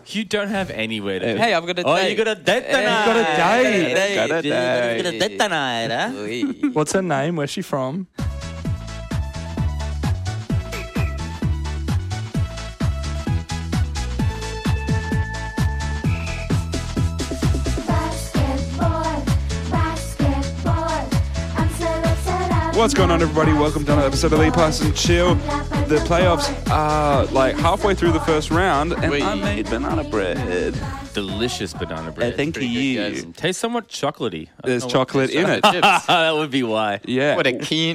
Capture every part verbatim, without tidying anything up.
You don't have anywhere to Hey, I've got a Oh, date. you got a date tonight. got a date. Got a date. You got a date tonight, huh? Oi. What's her name? Where's she from? Basketball, basketball. I'm so excited. What's going on, everybody? Welcome to another episode of Lee Pass and Chill. The playoffs are like halfway through the first round, and Wait. I made banana bread. Delicious banana bread. Thank Pretty you. good, guys. Tastes somewhat chocolatey. I don't There's know what- chocolate in it. Chips. that would be why. Yeah. What a keen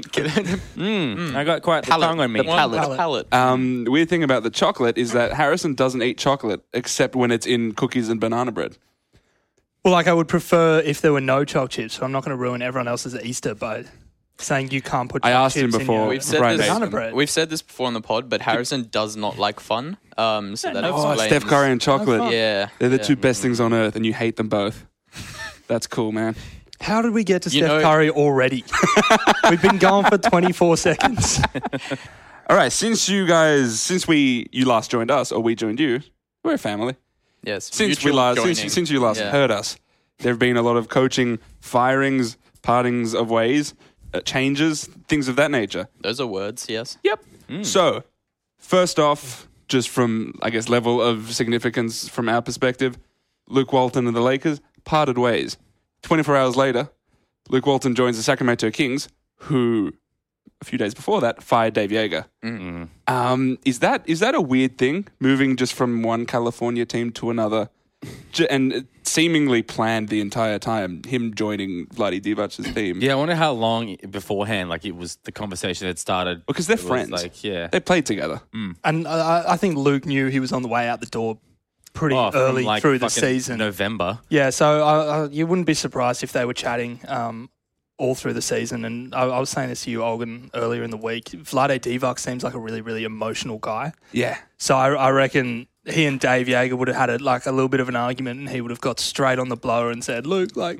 Mm, I got quite the tongue on me. The palate. Palate. palate. Um, weird thing about the chocolate is that Harrison doesn't eat chocolate except when it's in cookies and banana bread. Well, like I would prefer if there were no choc chips, so I'm not going to ruin everyone else's Easter by saying you can't put I choc asked him chips in before. your We've said Right, this. banana bread. We've said this before on the pod, but Harrison does not like fun. Um, so that no Oh, explains. Steph Curry and chocolate. Yeah, They're the yeah. two best things on earth, and you hate them both. That's cool, man. How did we get to You Steph know- Curry already? We've been going for twenty-four seconds. All right, since you guys, since we you last joined us, or we joined you, we're a family. Yes. Since we mutual last, joining. since, since you last Yeah. heard us, there have been a lot of coaching firings, partings of ways, uh, changes, things of that nature. Those are words. Yes. Yep. So, first off, just from I guess level of significance from our perspective, Luke Walton and the Lakers parted ways. twenty-four hours later, Luke Walton joins the Sacramento Kings, who a few days before that fired Dave Yeager. Mm. Um, is that is that a weird thing, moving just from one California team to another, J- and seemingly planned the entire time, him joining Vlade Divac's team? Yeah, I wonder how long beforehand, like it was the conversation had started. Because they're It was friends. Like, yeah. They played together. And I, I think Luke knew he was on the way out the door pretty Oh, from, early like, through the fucking season. November. Yeah, so I, I, you wouldn't be surprised if they were chatting um, all through the season. And I, I was saying this to you, Olgun, earlier in the week. Vlade Divac seems like a really, really emotional guy. Yeah. So I, I reckon he and Dave Yeager would have had a, like a little bit of an argument, and he would have got straight on the blower and said, "Luke, like,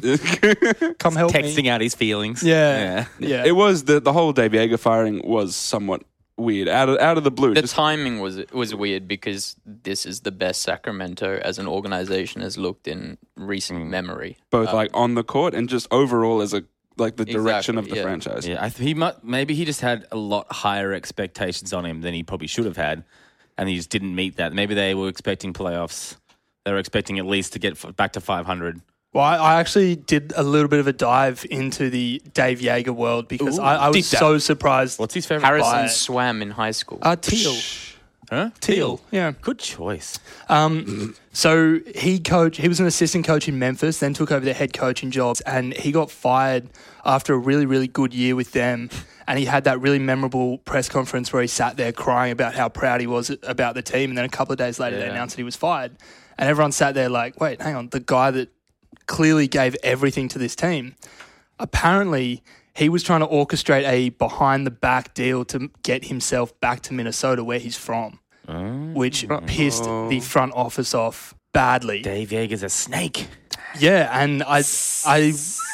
come help Texting me." out his feelings. Yeah, yeah. It was the the whole Dave Yeager firing was somewhat weird, out of out of the blue. The Just- timing was was weird because this is the best Sacramento as an organization has looked in recent memory. both like on the court and just overall as a like the direction Exactly, of the yeah. franchise. Yeah, I th- he mu- maybe he just had a lot higher expectations on him than he probably should have had, and he just didn't meet that. Maybe they were expecting playoffs. They were expecting at least to get f- back to five hundred. Well, I, I actually did a little bit of a dive into the Dave Yeager world because I, I was deep dive. so surprised. What's his favorite? Harrison By- swam in high school. Uh, Teal. Huh? Teal. Yeah. Good choice. Um, so he coached, he was an assistant coach in Memphis, then took over the head coaching job, and he got fired after a really, really good year with them. And he had that really memorable press conference where he sat there crying about how proud he was about the team. And then a couple of days later, they Yeah. announced that he was fired. And everyone sat there like, wait, hang on, the guy that clearly gave everything to this team. Apparently, he was trying to orchestrate a behind the back deal to get himself back to Minnesota, where he's from, which pissed the front office off badly. Dave Yeager's a snake. Yeah, and I, I,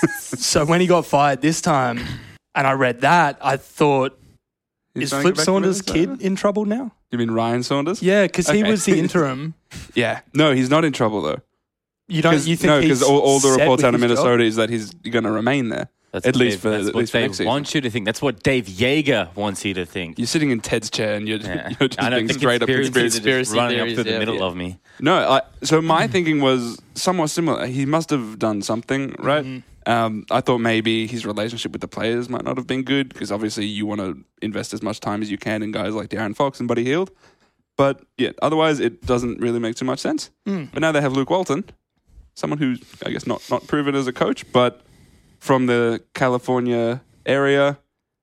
so when he got fired this time, and I read that, I thought, He's is trying to Flip get back to Saunders' Minnesota? kid in trouble now? You mean Ryan Saunders? Yeah, because he Okay. was the interim. Yeah. No, he's not in trouble though. You don't? You think no, he's because all, all the set reports with out of his job? Minnesota is that he's going to remain there. That's At what least Dave- for- that's at what least for Dave next season. wants you to think. That's what Dave Yeager wants you to think. You're sitting in Ted's chair and you're, Yeah. you're just I know, being the straight up conspiracies conspiracy. are just conspiracy running up theories, through the yeah, middle yeah. of me. No, I, so my thinking was somewhat similar. He must have done something, right? Mm-hmm. Um, I thought maybe his relationship with the players might not have been good because obviously you want to invest as much time as you can in guys like De'Aaron Fox and Buddy Hield. But yeah, otherwise it doesn't really make too much sense. Mm. But now they have Luke Walton, someone who's, I guess, not, not proven as a coach, but from the California area,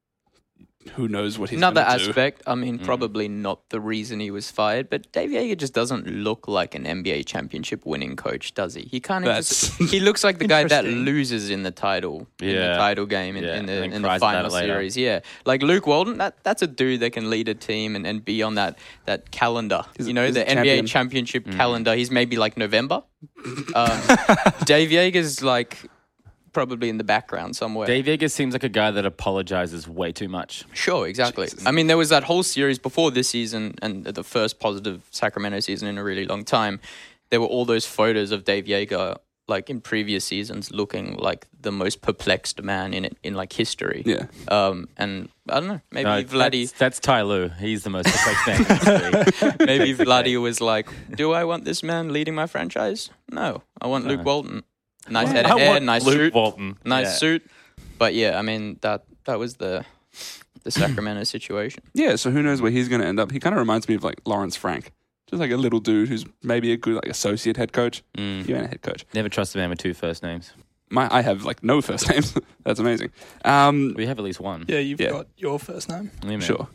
who knows what he's Another gonna do. aspect, I mean, Mm. probably not the reason he was fired, but Dave Yeager just doesn't look like an N B A championship winning coach, does he? He kind of That's- just, he looks like the guy that Interesting. loses in the title, in the Yeah. title game, in, Yeah, in the, and then in the cries about final it later. series. Yeah, like Luke Walton, that, that's a dude that can lead a team and, and be on that that calendar. He's a- you know, he's the a N B A champion. championship Mm. calendar. He's maybe like November. Um, Dave Yeager's like probably in the background somewhere. Dave Yeager seems like a guy that apologizes way too much. Sure, exactly. I mean, there was that whole series before this season and the first positive Sacramento season in a really long time. There were all those photos of Dave Yeager, like in previous seasons, looking like the most perplexed man in it in like history. Yeah. Um, and I don't know, maybe No, Vladdy, That's, that's Ty Lue. He's the most perplexed man in history. maybe Vladdy was like, "Do I want this man leading my franchise? No, I want Luke Walton. Nice head I of hair, want nice Luke suit, Walton. nice Yeah. suit." But yeah, I mean that that was the the Sacramento situation. Yeah, so who knows where he's going to end up? He kind of reminds me of like Lawrence Frank, just like a little dude who's maybe a good like associate head coach. Mm. You ain't a head coach. Never trust a man with two first names. My, I have like no first names. That's amazing. Um, We have at least one. Yeah, you've Yeah. got your first name. Yeah, man. sure.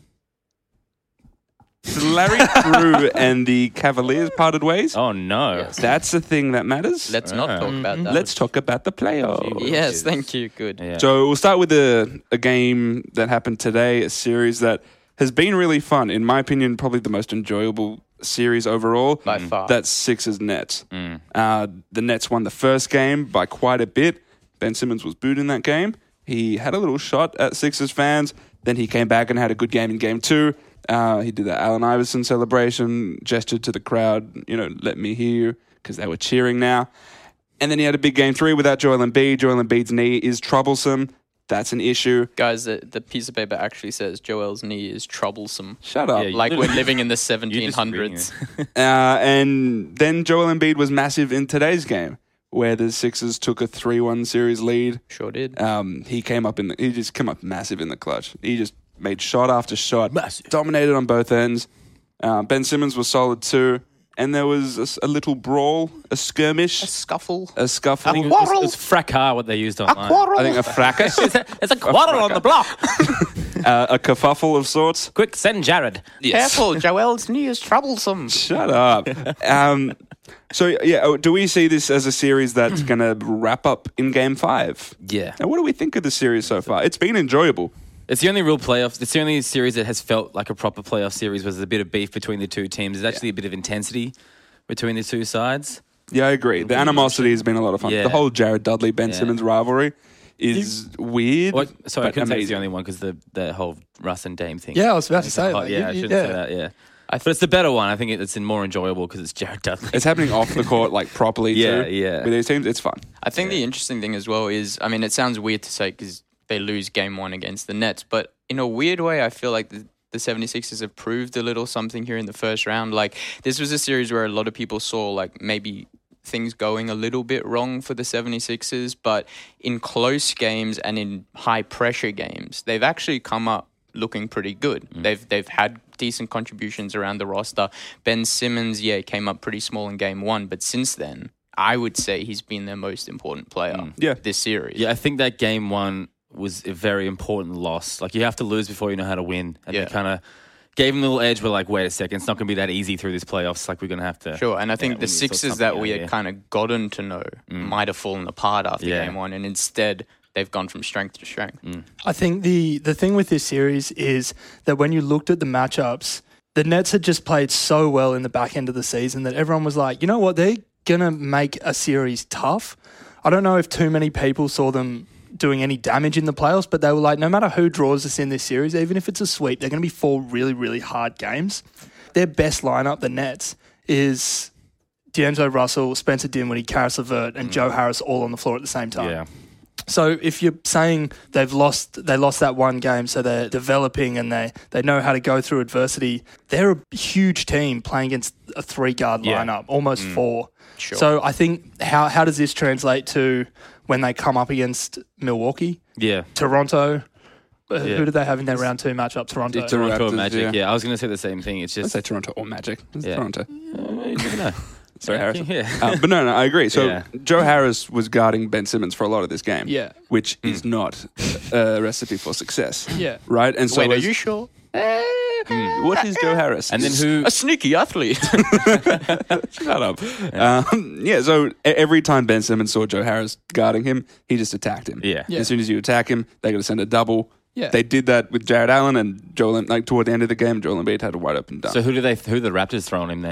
So Larry Drew and the Cavaliers parted ways. Oh, no. Yes. That's the thing that matters. Let's not Ah. talk about that. Let's talk about the playoffs. Yes, thank you. Good. Yeah. So we'll start with a, a game that happened today, a series that has been really fun. In my opinion, probably the most enjoyable series overall. By far. That's Sixers Nets. Mm. Uh, the Nets won the first game by quite a bit. Ben Simmons was booed in that game. He had a little shot at Sixers fans. Then he came back and had a good game in game two. Uh, he did the Allen Iverson celebration, gestured to the crowd, you know, let me hear you, because they were cheering now. And then he had a big game three without Joel Embiid. Joel Embiid's knee is troublesome. That's an issue. Guys, the, the piece of paper actually says Joel's knee is troublesome. Shut up. Yeah, you- Like we're literally- living in the You're seventeen just hundreds. reading Uh, and then Joel Embiid was massive in today's game, where the Sixers took a three one series lead. Sure did. Um, he came up in the, he just came up massive in the clutch. He just made shot after shot, Massive. dominated on both ends. Uh, Ben Simmons was solid too, and there was a, s- a little brawl, a skirmish, A scuffle. a scuffle. I think it was, it was fracas, what they used online. I think a fracas, It's a, it's a quarrel on the block. uh, a kerfuffle of sorts. Quick, send Jared. Careful, Joel's knee is troublesome. Shut up. Um, so yeah, oh, do we see this as a series that's going to wrap up in Game Five? Yeah. And what do we think of the series so far? It's been enjoyable. It's the only real playoff. It's the only series that has felt like a proper playoff series. Was a bit of beef between the two teams. There's actually a bit of intensity between the two sides. Yeah, I agree. The animosity has been a lot of fun. Yeah. The whole Jared Dudley Ben Yeah. Simmons rivalry is weird. Well, sorry, I but couldn't say it's amazing. the only one because the the whole Russ and Dame thing. Yeah, I was about to It's say. hot. like, yeah, I you- shouldn't yeah. say that. Yeah, but it's the better one. I think it's more enjoyable because it's Jared Dudley. It's happening off the court, like properly. Yeah, too, yeah. With these teams, it's fun. I think the interesting thing as well is, I mean, it sounds weird to say because they lose game one against the Nets, but in a weird way, I feel like the, the 76ers have proved a little something here in the first round. Like, this was a series where a lot of people saw, like, maybe things going a little bit wrong for the 76ers, but in close games and in high-pressure games, they've actually come up looking pretty good. Mm. They've they've had decent contributions around the roster. Ben Simmons, yeah, came up pretty small in game one, but since then, I would say he's been their most important player Yeah. this series. Yeah, I think that game one was a very important loss. Like, you have to lose before you know how to win. And Yeah. they kind of gave them a little edge. We're like, wait a second, it's not going to be that easy through this playoffs. Like, we're going to have to. Sure, and I think Yeah, the we need to sort Sixers that something we out, had yeah. kind of gotten to know might have fallen apart after Yeah. game one, and instead they've gone from strength to strength. I think the the thing with this series is that when you looked at the matchups, the Nets had just played so well in the back end of the season that everyone was like, you know what, they're gonna make a series tough. I don't know if too many people saw them doing any damage in the playoffs, but they were like, no matter who draws us in this series, even if it's a sweep, they're going to be four really, really hard games. Their best lineup, the Nets, is D'Angelo Russell, Spencer Dinwiddie, Karis LeVert, and Joe Harris all on the floor at the same time. Yeah. So if you're saying they've lost, they lost that one game, so they're developing and they, they know how to go through adversity, they're a huge team playing against a three-guard Yeah. lineup, almost four. Sure. So I think how how does this translate to when they come up against Milwaukee, Yeah. Toronto? Uh, Yeah. Who do they have in their round two matchup? Toronto. It's Toronto Raptors, Magic. yeah. Yeah. I was going to say the same thing. It's Let's just. say Toronto or Magic. It's Yeah. Toronto. You never know. Sorry, Harrison. Yeah. Uh, but no, no, I agree. So Yeah. Joe Harris was guarding Ben Simmons for a lot of this game. Yeah. Which Hmm. is not a recipe for success. Yeah. Right? And so Wait, are as- you sure? what is Joe Harris? And then who? A sneaky athlete. Shut up. Um, yeah, so e- every time Ben Simmons saw Joe Harris guarding him, he just attacked him. Yeah. Yeah. As soon as you attack him, they got to send a double. Yeah. They did that with Jared Allen and Joel. Em- Like toward the end of the game, Joel Embiid had a wide open dunk. So who do they? Who the Raptors throw on him then?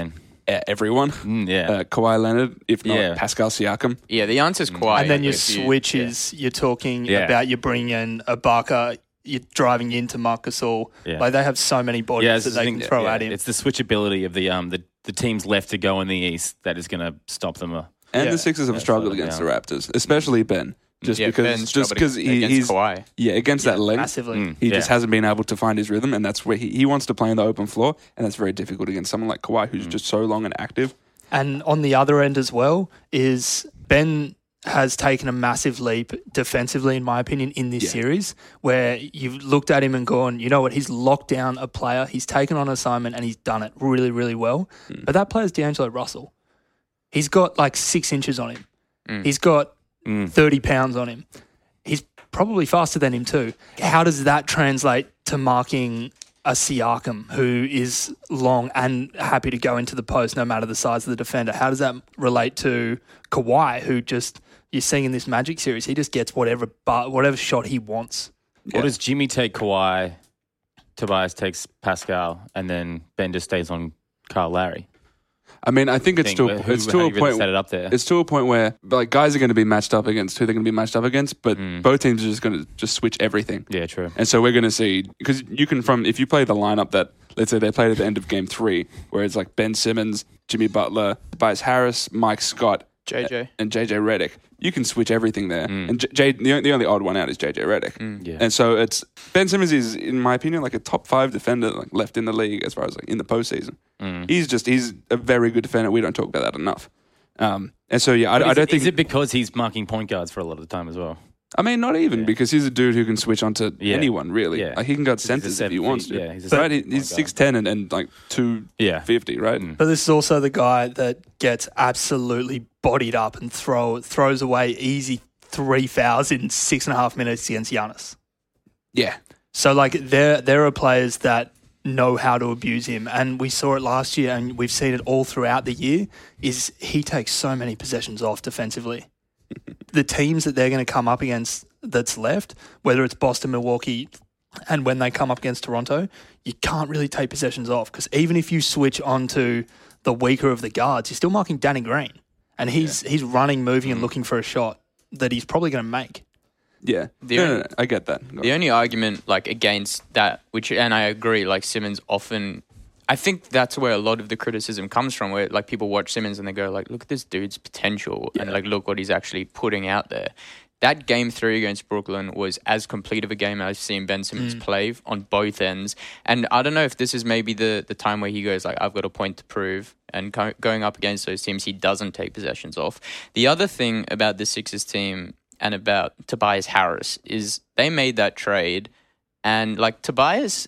uh, everyone. Mm, yeah. Uh, Kawhi Leonard, if not Yeah. Pascal Siakam. Yeah, the answer's Kawhi. and then your If you- switches, you're talking Yeah. about you bring in Ibaka, you're driving into Marc Gasol. Yeah. Like they have so many bodies Yeah, that it's the they thing- can throw yeah, at him. It's the switchability of the um the, the teams left to go in the East that is going to stop them. Uh, And Yeah. the Sixers have Yeah, struggled so, against yeah. the Raptors, especially Ben. Just Yeah, because, Ben's just struggled because he, against he's Kawhi. yeah against that length, Massively. Mm. he Yeah. just hasn't been able to find his rhythm, and that's where he, he wants to play on the open floor, and that's very difficult against someone like Kawhi, who's just so long and active. And on the other end as well is Ben has taken a massive leap defensively, in my opinion, in this Yeah. series, where you've looked at him and gone, you know what, he's locked down a player, he's taken on an assignment and he's done it really, really well. Hmm. But that player's D'Angelo Russell. He's got like six inches on him. Mm. He's got Mm. thirty pounds on him. He's probably faster than him too. How does that translate to marking a Siakam who is long and happy to go into the post no matter the size of the defender? How does that relate to Kawhi, who just you're seeing in this Magic series, he just gets whatever but whatever shot he wants. Or does Jimmy take Kawhi, Tobias takes Pascal, and then Ben just stays on Kyle Lowry? I mean, I think it's Think, to who- a, it's how to do a you really point set it up there. it's to a point where like guys are going to be matched up against who they're going to be matched up against, but Mm. both teams are just going to just switch everything. Yeah, true. And so we're going to see, because you can, from if you play the lineup that, let's say they played at the end of game three, where it's like Ben Simmons, Jimmy Butler, Tobias Harris, Mike Scott, J J. and J J Redick, you can switch everything there. Mm. And J, J, the, the only odd one out is J J Redick. Mm. Yeah. And so it's, Ben Simmons is, in my opinion, like a top five defender like left in the league as far as like in the postseason. Mm. He's just, he's a very good defender. We don't talk about that enough. Um, and so, yeah, I, But I is don't it, think, is it because he's marking point guards for a lot of the time as well? I mean, not even, Yeah. because he's a dude who can switch onto Yeah. anyone, really. Yeah. Like, he can guard He's a centers if seven he wants feet- to. yeah, he's a right? He- seven He's point guard. six ten and, and like two Yeah. fifty, right? Mm. But this is also the guy that gets absolutely bodied up and throw throws away easy three fouls in six and a half minutes against Giannis. Yeah. So like there there are players that know how to abuse him, and we saw it last year and we've seen it all throughout the year, is he takes so many possessions off defensively. The teams that they're going to come up against that's left, whether it's Boston, Milwaukee, and when they come up against Toronto, you can't really take possessions off, because even if you switch onto the weaker of the guards, you're still marking Danny Green, and he's he's running, moving and looking for a shot that he's probably going to make. Yeah. The no, only- no, no, I get that. Go The on. only argument like against that, which and I agree, like Simmons often, I think that's where a lot of the criticism comes from, where like people watch Simmons and they go like, look at this dude's potential and like look what he's actually putting out there. That game three against Brooklyn was as complete of a game as I've seen Ben Simmons play on both ends. And I don't know if this is maybe the, the time where he goes like, I've got a point to prove. And co- going up against those teams, he doesn't take possessions off. The other thing about the Sixers team and about Tobias Harris is they made that trade, and like Tobias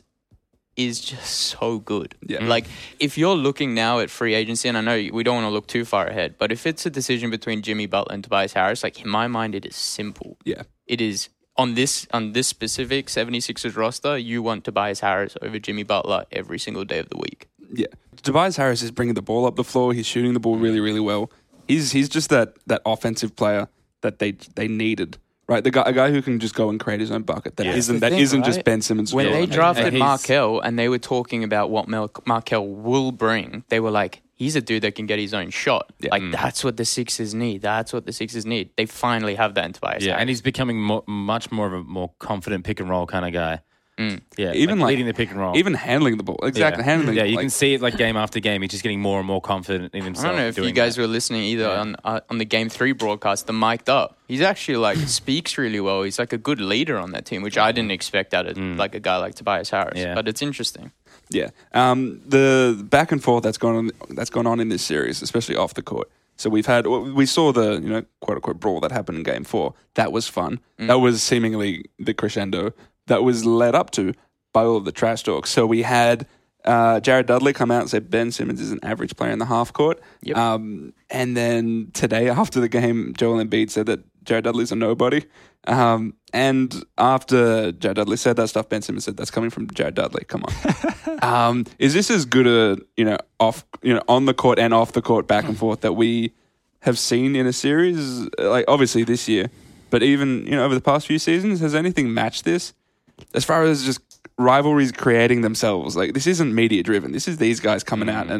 is just so good. Yeah. Like if you're looking now at free agency, and I know we don't want to look too far ahead, but if it's a decision between Jimmy Butler and Tobias Harris, like in my mind, it is simple. Yeah. It is on this on this specific seventy-sixers roster, you want Tobias Harris over Jimmy Butler every single day of the week. Yeah. Tobias Harris is bringing the ball up the floor. He's shooting the ball really, really well. He's he's just that that offensive player that they they needed. Right, the guy, a guy who can just go and create his own bucket. That Yeah. not That's the that thing, isn't just right? Ben Simmons. When job. they And- drafted and he's- Markel and they were talking about what Mel- Markel will bring, they were like, he's a dude that can get his own shot. Yeah. Like, Mm. that's what the Sixers need. That's what the Sixers need. They finally have that in Tobias Yeah, Harris. and he's becoming more, much more of a more confident pick and roll kind of guy. Mm. Yeah, Even like- leading the pick and roll. even handling the ball, exactly yeah. handling. Yeah, you like, can see it like game after game. He's just getting more and more confident in I himself. don't know if you doing guys that. were listening either Yeah. on uh, on the Game Three broadcast. The mic'd up. He's actually like speaks really well. He's like a good leader on that team, which I didn't expect out of Mm. like a guy like Tobias Harris. Yeah. But it's interesting. Yeah, um, the back and forth that's gone on that's gone on in this series, especially off the court. So we've had we saw the you know quote unquote brawl that happened in Game Four. That was fun. Mm. That was seemingly the crescendo that was led up to by all of the trash talk. So we had uh, Jared Dudley come out and say Ben Simmons is an average player in the half court. Yep. Um, and then today after the game, Joel Embiid said that Jared Dudley's a nobody. Um, and after Jared Dudley said that stuff, Ben Simmons said that's coming from Jared Dudley. Come on. um, is this as good a you know off you know on the court and off the court back and forth that we have seen in a series? Like obviously this year, but even you know over the past few seasons, has anything matched this? As far as just rivalries creating themselves, like this isn't media driven. This is these guys coming out and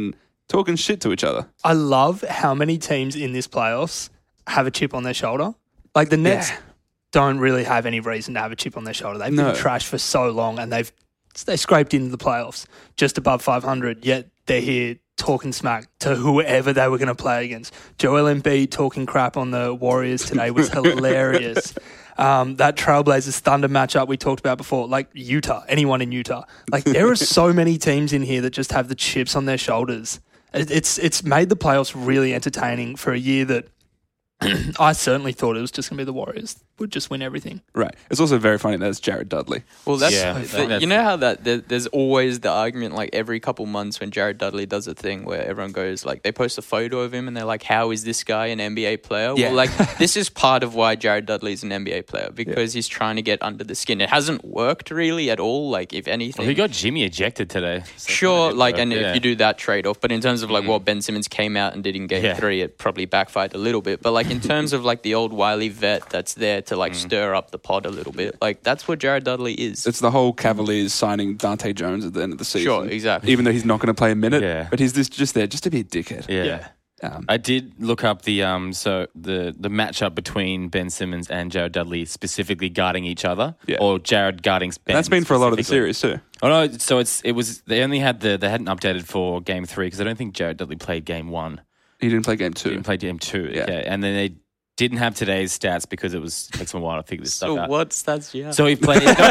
talking shit to each other. I love how many teams in this playoffs have a chip on their shoulder. Like the Nets Yeah. don't really have any reason to have a chip on their shoulder. They've No. been trashed for so long, and they've they scraped into the playoffs just above five hundred. Yet they're here talking smack to whoever they were going to play against. Joel Embiid talking crap on the Warriors today was hilarious. Um, that Trailblazers Thunder matchup we talked about before, like Utah, anyone in Utah. Like there are so many teams in here that just have the chips on their shoulders. It, it's it's made the playoffs really entertaining for a year that I certainly thought it was just going to be the Warriors would just win everything. Right. It's also very funny that it's Jared Dudley. Well, that's Yeah, the- that- that's- you know how that there, there's always the argument like every couple months when Jared Dudley does a thing where everyone goes like they post a photo of him and they're like, how is this guy an N B A player? Yeah. Well, like this is part of why Jared Dudley is an N B A player because he's trying to get under the skin. It hasn't worked really at all. Like if anything, Well, he got Jimmy ejected today. So sure, it like, worked, and yeah. if you do that trade off, but in terms of like what Ben Simmons came out and did in game Yeah. three, it probably backfired a little bit. But like in terms of like the old wily vet that's there to like stir up the pot a little bit, like that's what Jared Dudley is. It's the whole Cavaliers signing Dante Jones at the end of the season. Sure, exactly. Even though he's not going to play a minute, Yeah. but he's this, just there just to be a dickhead. Yeah. Yeah. Um, I did look up the um so the the matchup between Ben Simmons and Jared Dudley specifically guarding each other, Yeah. or Jared guarding Ben. that's been for a lot of the specifically. series too. Oh no, so it's it was they only had the they hadn't updated for game three because I don't think Jared Dudley played game one. He didn't play game He two. didn't play game two. Yeah. Okay. And then they didn't have today's stats because it was takes them a while to figure this So stuff out. what's that's yeah. So he played. it's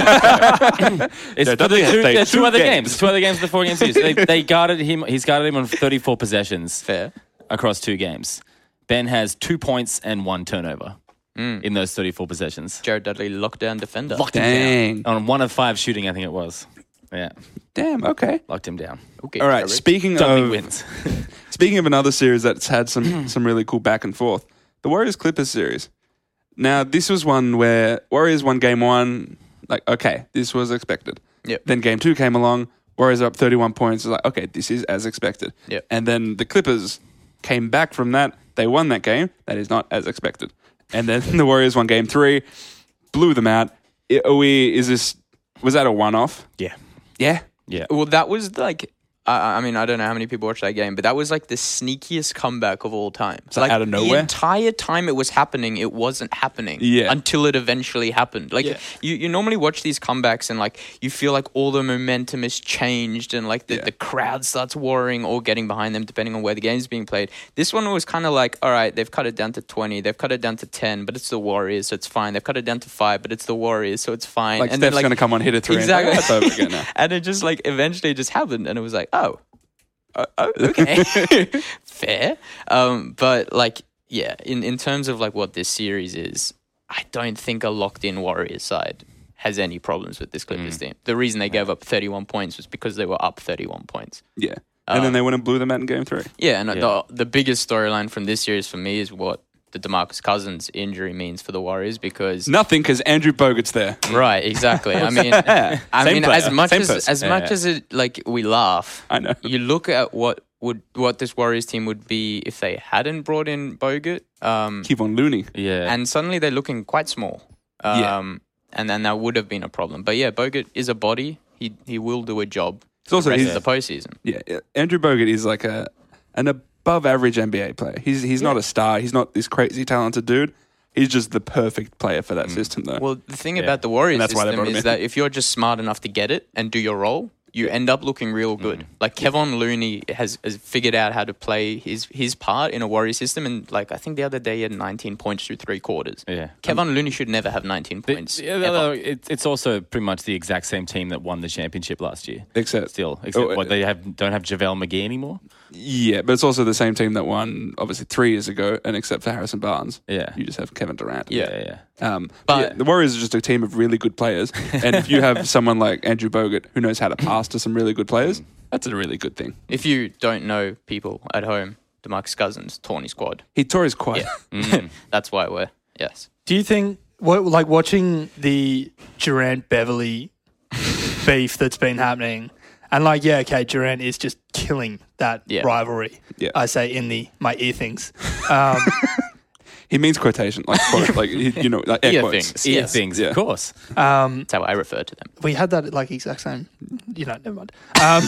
Yeah, for Dudley the has two, played there's two two other games. games. Two other games. The four game series. They, they guarded him. He's guarded him on thirty-four possessions fair. across two games. Ben has two points and one turnover Mm. in those thirty-four possessions. Jared Dudley lockdown defender. Locked him Dang. down on one of five shooting. I think it was. Yeah, Damn. Okay. locked him down. Okay, All right. Jared. Speaking Dudley of wins. speaking of another series that's had some some really cool back and forth, the Warriors Clippers series. Now this was one where Warriors won game one. Like okay, this was expected. Yep. Then game two came along. Warriors are up thirty-one points. It's like okay, this is as expected. Yep. And then the Clippers came back from that. They won that game. That is not as expected. And then the Warriors won game three, blew them out. I- Are we? Is this? Was that a one-off? Yeah, Yeah. yeah. Well, that was like, I I mean, I don't know how many people watched that game, but that was like the sneakiest comeback of all time. So like out of the nowhere? entire time it was happening, it wasn't happening. Yeah. Until it eventually happened. Like Yeah. you, you normally watch these comebacks and like you feel like all the momentum is changed and like the, Yeah. the crowd starts warring or getting behind them depending on where the game's being played. This one was kind of like, all right, they've cut it down to twenty, they've cut it down to ten, but it's the Warriors, so it's fine. They've cut it down to five, but it's the Warriors, so it's fine. Like and Steph's then, going to come on, hit a three. Exactly. And, like, oh, that's over again now. and it just like eventually just happened, and it was like, oh, uh, oh okay, fair. Um, but like, yeah, in in terms of like what this series is, I don't think a locked in Warriors side has any problems with this Clippers team. The reason they gave up thirty-one points was because they were up thirty-one points. Yeah. And then they went and blew them out in game three. Yeah, and Yeah. the the biggest storyline from this series for me is what the DeMarcus Cousins injury means for the Warriors because Nothing because Andrew Bogut's there. right, exactly. I mean, I Same mean, player, as much same as person. as much Yeah. as it like we laugh, I know. you look at what would what this Warriors team would be if they hadn't brought in Bogut, um, Kevon Looney. Yeah, and suddenly they're looking quite small. Um, Yeah. and then that would have been a problem. But yeah, Bogut is a body. He he will do a job. It's also the rest he's, of the postseason. yeah, yeah, Andrew Bogut is like a an above average N B A player. He's he's not a star. He's not this crazy talented dude. He's just the perfect player for that system, though. Well, the thing Yeah. about the Warriors And that's why they system brought him is in. that if you're just smart enough to get it and do your role, you end up looking real good. Mm. Like Kevon Looney has, has figured out how to play his his part in a Warriors system, and like I think the other day he had nineteen points through three quarters. yeah. Kevon Looney should never have nineteen But, points. yeah, ever. although it, it's also pretty much the exact same team that won the championship last year. except Still, except Oh, what uh, they have don't have JaVale McGee anymore. yeah, but it's also the same team that won obviously three years ago, and except for Harrison Barnes, Yeah, you just have Kevin Durant. Yeah. yeah, yeah. Um, But- but yeah, the Warriors are just a team of really good players, and if you have someone like Andrew Bogut who knows how to pass to some really good players, that's a really good thing. If you don't know people at home, DeMarcus Cousins torn his quad. He tore his quad. Yeah, Mm. that's why we're yes. Do you think, what, like watching the Durant Beverly beef that's been happening, and like, yeah, okay, Durant is just killing that Yeah. rivalry. Yeah. I say in the my ear things. Um, He means quotation, like quote, like he- you know, like air Ear quotes. things. Ear Yes. things, Yeah. of course. Um, That's how I refer to them. we had that like exact same. You know, never mind. Um,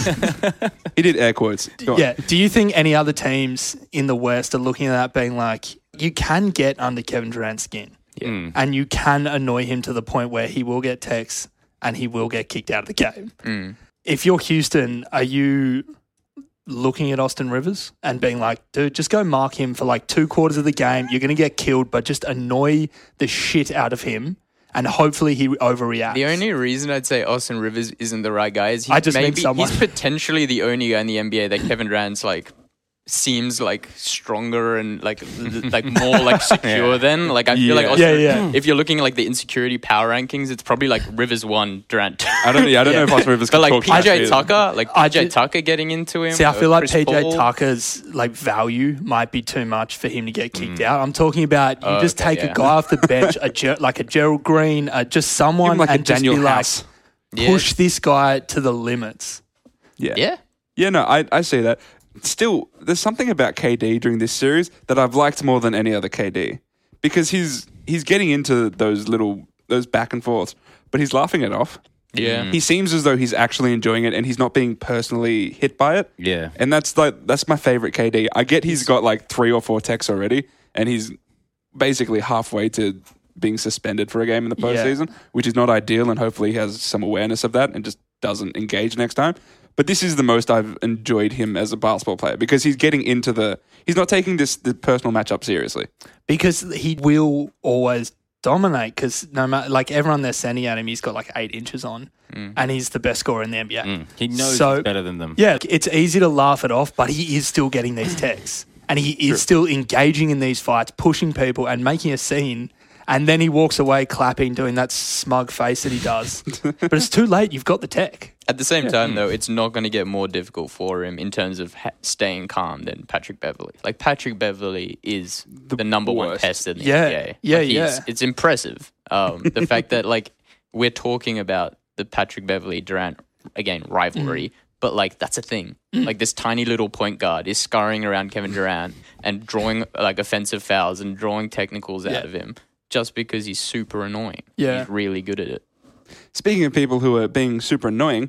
He did air quotes. Go on. yeah. Do you think any other teams in the West are looking at that being like, you can get under Kevin Durant's skin Yeah. Mm. and you can annoy him to the point where he will get texts and he will get kicked out of the game? Mm. If you're Houston, are you looking at Austin Rivers and being like, dude, just go mark him for like two quarters of the game. You're going to get killed, but just annoy the shit out of him and hopefully he overreacts. The only reason I'd say Austin Rivers isn't the right guy is he I just mean maybe someone. he's potentially the only guy in the N B A that Kevin Durant's like seems like stronger and like l- like more like secure Yeah. than. Like I feel Yeah. like Austin, Yeah, yeah. if you're looking at like the insecurity power rankings, it's probably like Rivers one, Durant two. I don't. Yeah, I don't Yeah. know if Austin Rivers But can like talk P trash J either. Tucker, like I P J did- Tucker getting into him. See, I uh, feel like Chris P J Paul. Tucker's like value might be too much for him to get kicked out. I'm talking about you Oh, just okay, take yeah. a guy off the bench, a Ger- like a Gerald Green, uh, just someone Even like a and just Daniel be like, House. Yeah. push this guy to the limits. Yeah. Yeah. Yeah, no, I, I see that. Still, there's something about K D during this series that I've liked more than any other K D because he's he's getting into those little those back and forths, but he's laughing it off. Yeah. He seems as though he's actually enjoying it and he's not being personally hit by it. Yeah. And that's like that's my favorite K D. I get he's got like three or four techs already, and he's basically halfway to being suspended for a game in the Yeah. postseason, which is not ideal. And hopefully he has some awareness of that and just doesn't engage next time. But this is the most I've enjoyed him as a basketball player because he's getting into the. He's not taking this the personal matchup seriously. Because he will always dominate because no matter, like everyone they're sending at him, he's got like eight inches on and he's the best scorer in the N B A. Mm. He knows So- he's better than them. Yeah, it's easy to laugh it off, but he is still getting these texts and he is still engaging in these fights, pushing people and making a scene. And then he walks away clapping, doing that smug face that he does. But it's too late. You've got the tech. At the same time, though, it's not going to get more difficult for him in terms of ha- staying calm than Patrick Beverly. Like Patrick Beverly is the, number one worst. pest in the Yeah. N B A. Yeah, Like, he's- yeah. It's impressive. Um, the fact that like we're talking about the Patrick Beverly Durant again rivalry, but like that's a thing. Like this tiny little point guard is scurrying around Kevin Durant and drawing like offensive fouls and drawing technicals Yeah. out of him just because he's super annoying. Yeah. He's really good at it. Speaking of people who are being super annoying,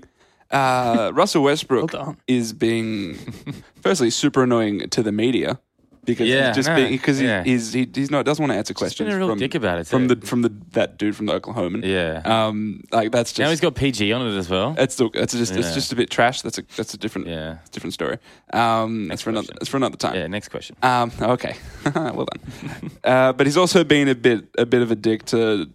uh, Russell Westbrook Well done. is being, firstly, super annoying to the media because Yeah, he's just no, being because yeah. he, he's he, he's not doesn't want to answer He's questions been a real from dick about it. from too. the from the that dude from the Oklahoman. yeah. Um, like that's now he's just got P G on it as well. that's still it's just it's Yeah. just a bit trash. That's a that's a different Yeah. different story. Um, that's for another question. that's for another time. Yeah. Next question. Um, okay, well done. uh, but he's also been a bit a bit of a dick to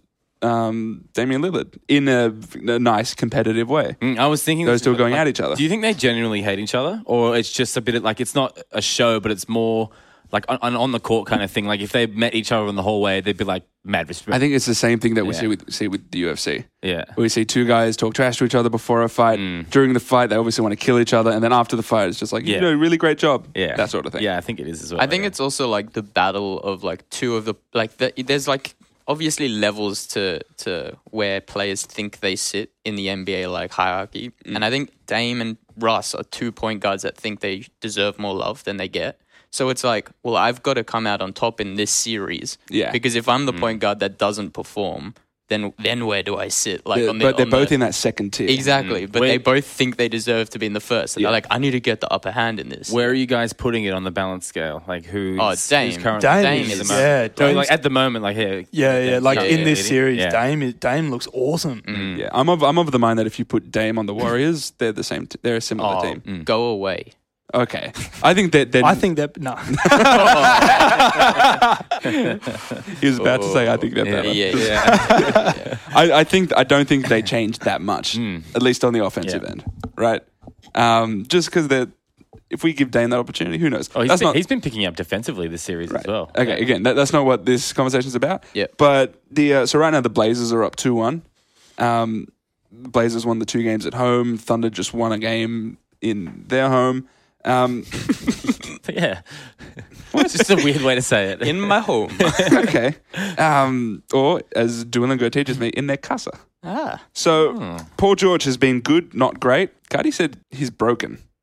um, Damian Lillard in a, a nice competitive way. Mm, I was thinking Those this two is- are going like, at each other. Do you think they genuinely hate each other, or it's just a bit of, like it's not a show, but it's more like on, on the court kind of thing? Like if they met each other in the hallway, they'd be like mad respect. I think it's the same thing that we Yeah. see with see with the U F C. yeah. We see two guys talk trash to each other before a fight. Mm. During the fight, they obviously want to kill each other, and then after the fight, it's just like, you Yeah. did a really great job. Yeah. That sort of thing. Yeah, I think it is as well. I think yeah. it's also like the battle of like two of the like the, there's like obviously levels to to where players think they sit in the N B A like hierarchy, and I think Dame and Russ are two point guards that think they deserve more love than they get. So it's like, well, I've got to come out on top in this series, Yeah. because if I'm the point guard that doesn't perform, then then where do I sit? Like, They're- on the, but they're on both the, in that second tier. exactly, but Where- they both think they deserve to be in the first. And Yeah. they're like, I need to get the upper hand in this. Where are you guys putting it on the balance scale? Like who's, Oh, Dame. who's currently Dame Dame is, is- yeah, No, Dame's- like at the moment, like here. yeah, yeah. Like yeah, in yeah, this yeah. series, Yeah. Dame is, Dame looks awesome. Mm. Yeah, I'm of I'm of the mind that if you put Dame on the Warriors, they're the same. T- they're a similar Oh, team. go away. Okay, I think that that I think that no. he was about to say. I think that. Yeah. better. Yeah, yeah. I, I think I don't think they changed that much, Mm. at least on the offensive Yeah. end, right? Um, just because they're. If we give Dame that opportunity, who knows? Oh, he's that's been, not he's been picking up defensively this series as well. okay. Again, that, that's not what this conversation is about. Yeah. But the uh, so right now the Blazers are up two one. Um, Blazers won the two games at home. Thunder just won a game in their home. Um, Yeah. It's just a weird way to say it. In my home. okay. Um, or as Duolingo teaches me, in their casa. ah. So Hmm. Paul George has been good, not great. Cardi said he's broken.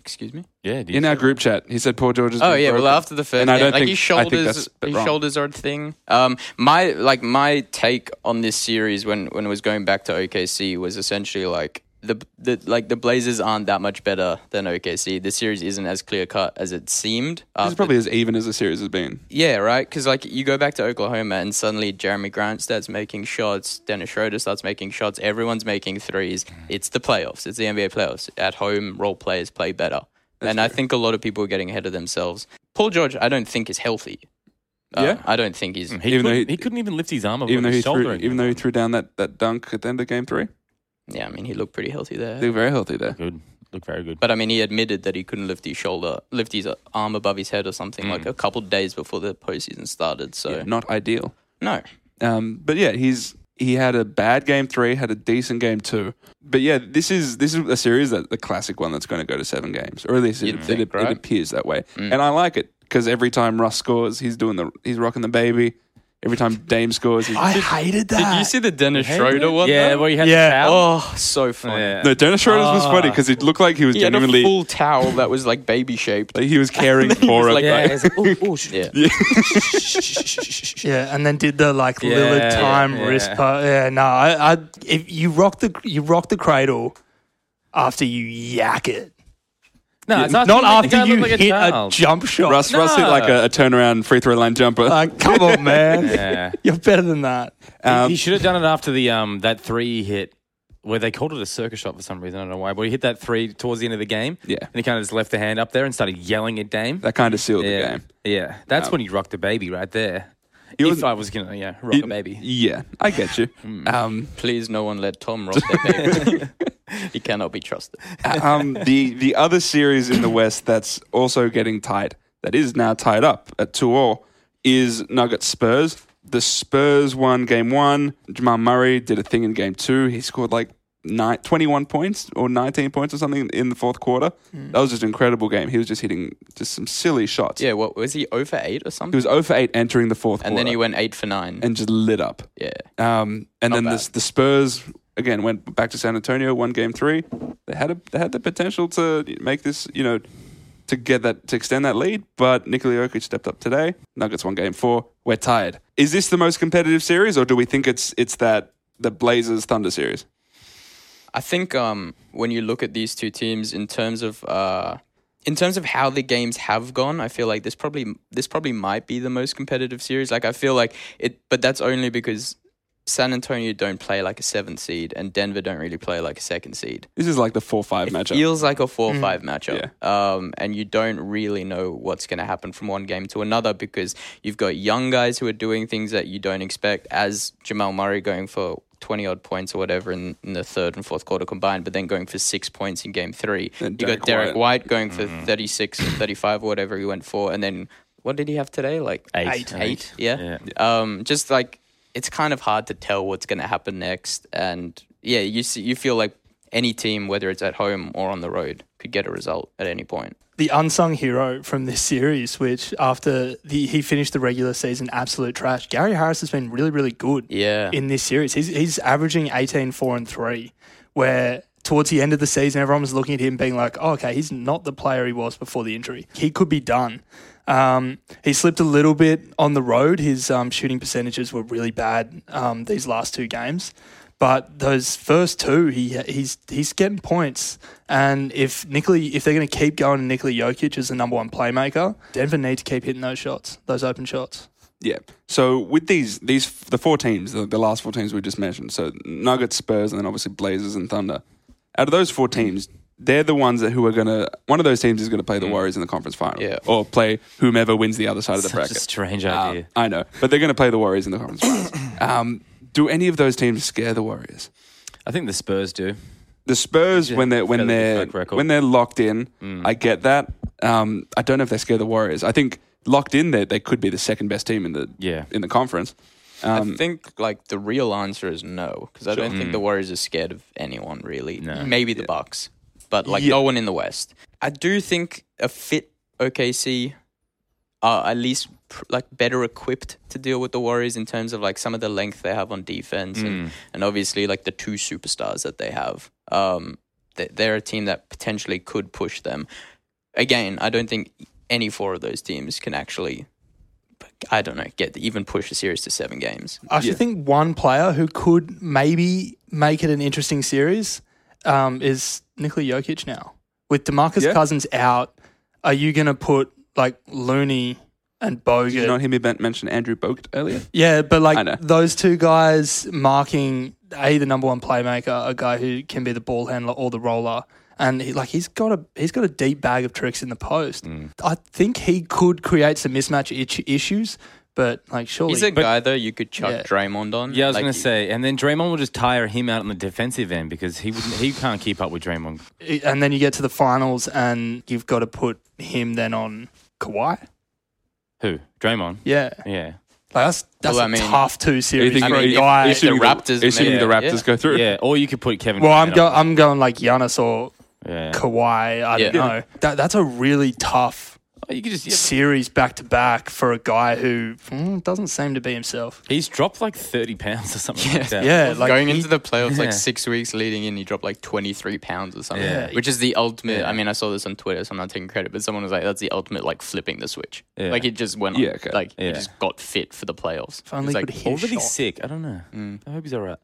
Excuse me. Yeah, do you In our say- group chat, he said Paul George is. Oh yeah, well after the first And I game, don't like think- his I think shoulders, that's a bit his wrong. shoulders are a thing. Um, my like my take on this series when when it was going back to O K C was essentially like the the like the Blazers aren't that much better than O K C. The series isn't as clear cut as it seemed. This after- is probably as even as the series has been. Yeah, right. Because like you go back to Oklahoma and suddenly Jeremy Grant starts making shots, Dennis Schroeder starts making shots, everyone's making threes. It's the playoffs. It's the N B A playoffs. At home, role players play better, That's and I true. think a lot of people are getting ahead of themselves. Paul George, I don't think is healthy. Uh, Yeah? I don't think he's. He, Even couldn't, though he, he- couldn't even lift his arm above Even though his he shoulder. threw, even though he threw down that, that dunk at the end of game three, Yeah, I mean he looked pretty healthy there. they were very healthy there. good, look very good. But I mean, he admitted that he couldn't lift his shoulder, lift his uh, arm above his head or something Mm. like a couple of days before the postseason started. So Yeah, not ideal. no, Um, but yeah, he's he had a bad game three, had a decent game two. But yeah, this is this is a series that the classic one that's going to go to seven games, or at least it, You'd it, think, it, right? appears that way. Mm. And I like it because every time Russ scores, he's doing the he's rocking the baby. Every time Dame scores, he's I hated that. did you see the Dennis Hated Schroeder it? one? Yeah, though? where he had Yeah. the towel. Oh, so funny. Yeah. no. Dennis Schroeder's was Ah. funny because it looked like he was He had a genuinely full towel that was like baby shaped. like he was caring And then he for was it. like- Yeah, like- it's like, ooh, ooh, sh- Yeah. Yeah, and then did the like Yeah, Lillard time yeah. wrist part. Yeah, no, I, I if you rock the you rock the cradle after you yak it, no, it's not the guy after looked you like a hit a child. jump shot. Russ, Russ hit No. like a, a turnaround free throw line jumper. Like, come on, man, Yeah. you're better than that. Um, he should have done it after the um that three hit where they called it a circus shot for some reason. I don't know why, but he hit that three towards the end of the game. Yeah. and he kind of just left the hand up there and started yelling at Dame. that kind of sealed yeah, the game. yeah, that's Um, when he rocked the baby right there. He if was- I was gonna, yeah, rock a baby. Yeah, I get you. Um, Please, no one let Tom rock that baby. He cannot be trusted. um, the the other series in the West that's also getting tight, that is now tied up at two all, is Nuggets Spurs. The Spurs won game one. Jamal Murray did a thing in game two. He scored like nine, twenty-one points or nineteen points or something in the fourth quarter. That was just an incredible game. He was just hitting just some silly shots. Yeah, what was he over eight or He something? was zero for eight entering the fourth And quarter. then he went eight for nine. and just lit up. yeah, Um, and Not then bad. the, the Spurs again went back to San Antonio, won game three. They had a, they had the potential to make this, you know, to get that to extend that lead, but Nikola Jokic stepped up today. Nuggets won game four. We're tired. Is this the most competitive series, or do we think it's it's that the Blazers Thunder series? I think um, when you look at these two teams in terms of uh, in terms of how the games have gone, I feel like this probably this probably might be the most competitive series. Like I feel like it, but that's only because San Antonio don't play like a seventh seed and Denver don't really play like a second seed. This is like the four five It matchup. feels like a four or five matchup. Yeah. Um, and you don't really know what's going to happen from one game to another because you've got young guys who are doing things that you don't expect, as Jamal Murray going for twenty odd points or whatever in, in the third and fourth quarter combined, but then going for six points in game three. And You Derek got Derek White. White, going for thirty-six or thirty-five or whatever he went for. And then what did he have today? Like Eight. Eight, yeah. Um, just like it's kind of hard to tell what's going to happen next, and yeah, you see, you feel like any team, whether it's at home or on the road, could get a result at any point. The unsung hero from this series, which after the he finished the regular season absolute trash, Gary Harris has been really, really good Yeah, in this series. He's he's averaging eighteen, four, and three, where towards the end of the season, everyone was looking at him being like, oh, okay, he's not the player he was before the injury. He could be done. Um, he slipped a little bit on the road. His um, shooting percentages were really bad um, these last two games. But those first two, he he's he's getting points. And if Nikola, if they're going to keep going, and Nikola Jokic is the number one playmaker, Denver need to keep hitting those shots, those open shots. Yeah. So with these these the four teams, the, the last four teams we just mentioned, so Nuggets, Spurs, and then obviously Blazers and Thunder. Out of those four teams, they're the ones that who are gonna. One of those teams is going to play the Warriors in the conference final, Yeah. or play whomever wins the other side of the Such a bracket. strange Uh, idea. I know, but they're going to play the Warriors in the conference finals. Um, do any of those teams scare the Warriors? I think the Spurs do. The Spurs, Yeah, when they're when fairly good they're track record. when they're locked in, Mm. I get that. Um, I don't know if they scare the Warriors. I think locked in, they they could be the second best team in the Yeah. in the conference. Um, I think like the real answer is no, because I Sure. don't think Mm. the Warriors are scared of anyone really. No. Maybe the Bucks, but like Yeah. no one in the West. I do think a fit O K C are at least pr- like better equipped to deal with the Warriors in terms of like some of the length they have on defense and, Mm. and obviously like the two superstars that they have. Um, they, they're a team that potentially could push them. again, I don't think any four of those teams can actually, I don't know, get even push a series to seven games. I actually Yeah. think one player who could maybe make it an interesting series um, is Nikola Jokic now. With DeMarcus Yeah. Cousins out, are you going to put like Looney and Bogut? Did you not hear me ben- mention Andrew Bogut earlier? Yeah, but I know. like those two guys marking a the number one playmaker, a guy who can be the ball handler or the roller, and he, like he's got a he's got a deep bag of tricks in the post. Mm. I think he could create some mismatch itch- issues, but like surely He's a guy though you could chuck Yeah. Draymond on. Yeah, I was Like, going to say, and then Draymond will just tire him out on the defensive end because he wouldn't, he can't keep up with Draymond. and then you get to the finals and you've got to put him then on Kawhi. Who? Draymond? Yeah, Yeah. like that's that's Well, a I mean- tough two You series. think I for mean, a if- guy. if the assuming Raptors- assuming yeah, the Raptors yeah. go through. Yeah, or you could put Kevin well, I'm Durant go, up. I'm going like Giannis or Yeah. Kawhi. I don't Yeah. know. That that's a really tough Oh, you could just, yeah, series back to back for a guy who mm, doesn't seem to be himself. he's dropped like thirty pounds or something like that. Yeah, like going he- into the playoffs Yeah. like six weeks leading in, he dropped like twenty-three pounds or something, Yeah. which is the ultimate. Yeah. I mean, I saw this on Twitter, so I'm not taking credit, but someone was like, "That's the ultimate like flipping the switch." Yeah. Like it just went, Yeah, on, okay. like Yeah. he just got fit for the playoffs. If only It's he like, could hit Or a really shot. sick. I don't know. Mm. I hope he's all right.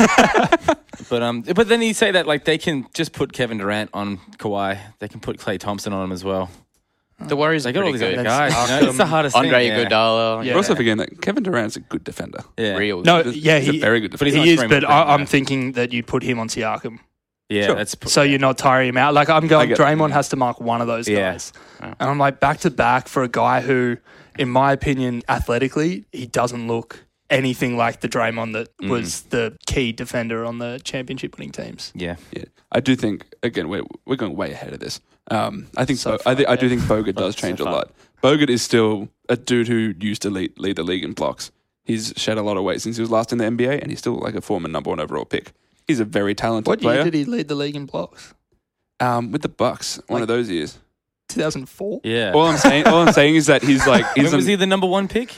but um, but then you say that like they can just put Kevin Durant on Kawhi. They can put Klay Thompson on him as well. the Warriors They are got all pretty these other good. guys. You know? Siakam, It's the hardest Andre thing. yeah. Iguodala, Yeah. We're also forgetting that Kevin Durant's a good defender. Yeah. real. No, good. yeah, He's he, a very good but he's defender. he not is. Draymond But I, Green, I'm no. thinking that you put him on Siakam, Yeah, Sure. that's so you're not tiring him out. Like I'm I going, get- Draymond has to mark one of those Yeah. guys, Yeah. and I'm like back to back for a guy who, in my opinion, athletically, he doesn't look anything like the Draymond that Mm. was the key defender on the championship winning teams. yeah. Yeah, I do think again we're we're going way ahead of this. Um, I think So Bo- far, I, th- I do yeah. think Bogut does So change a far. lot. Bogut is still a dude who used to lead, lead the league in blocks. He's shed a lot of weight since he was last in the N B A, and he's still like a former number one overall pick. He's a very talented What player. year did he lead the league in blocks? um, with the Bucks, one Like- of those years. two thousand four. Yeah. All I'm saying, all I'm saying is that he's like he's When was an- he the number one pick?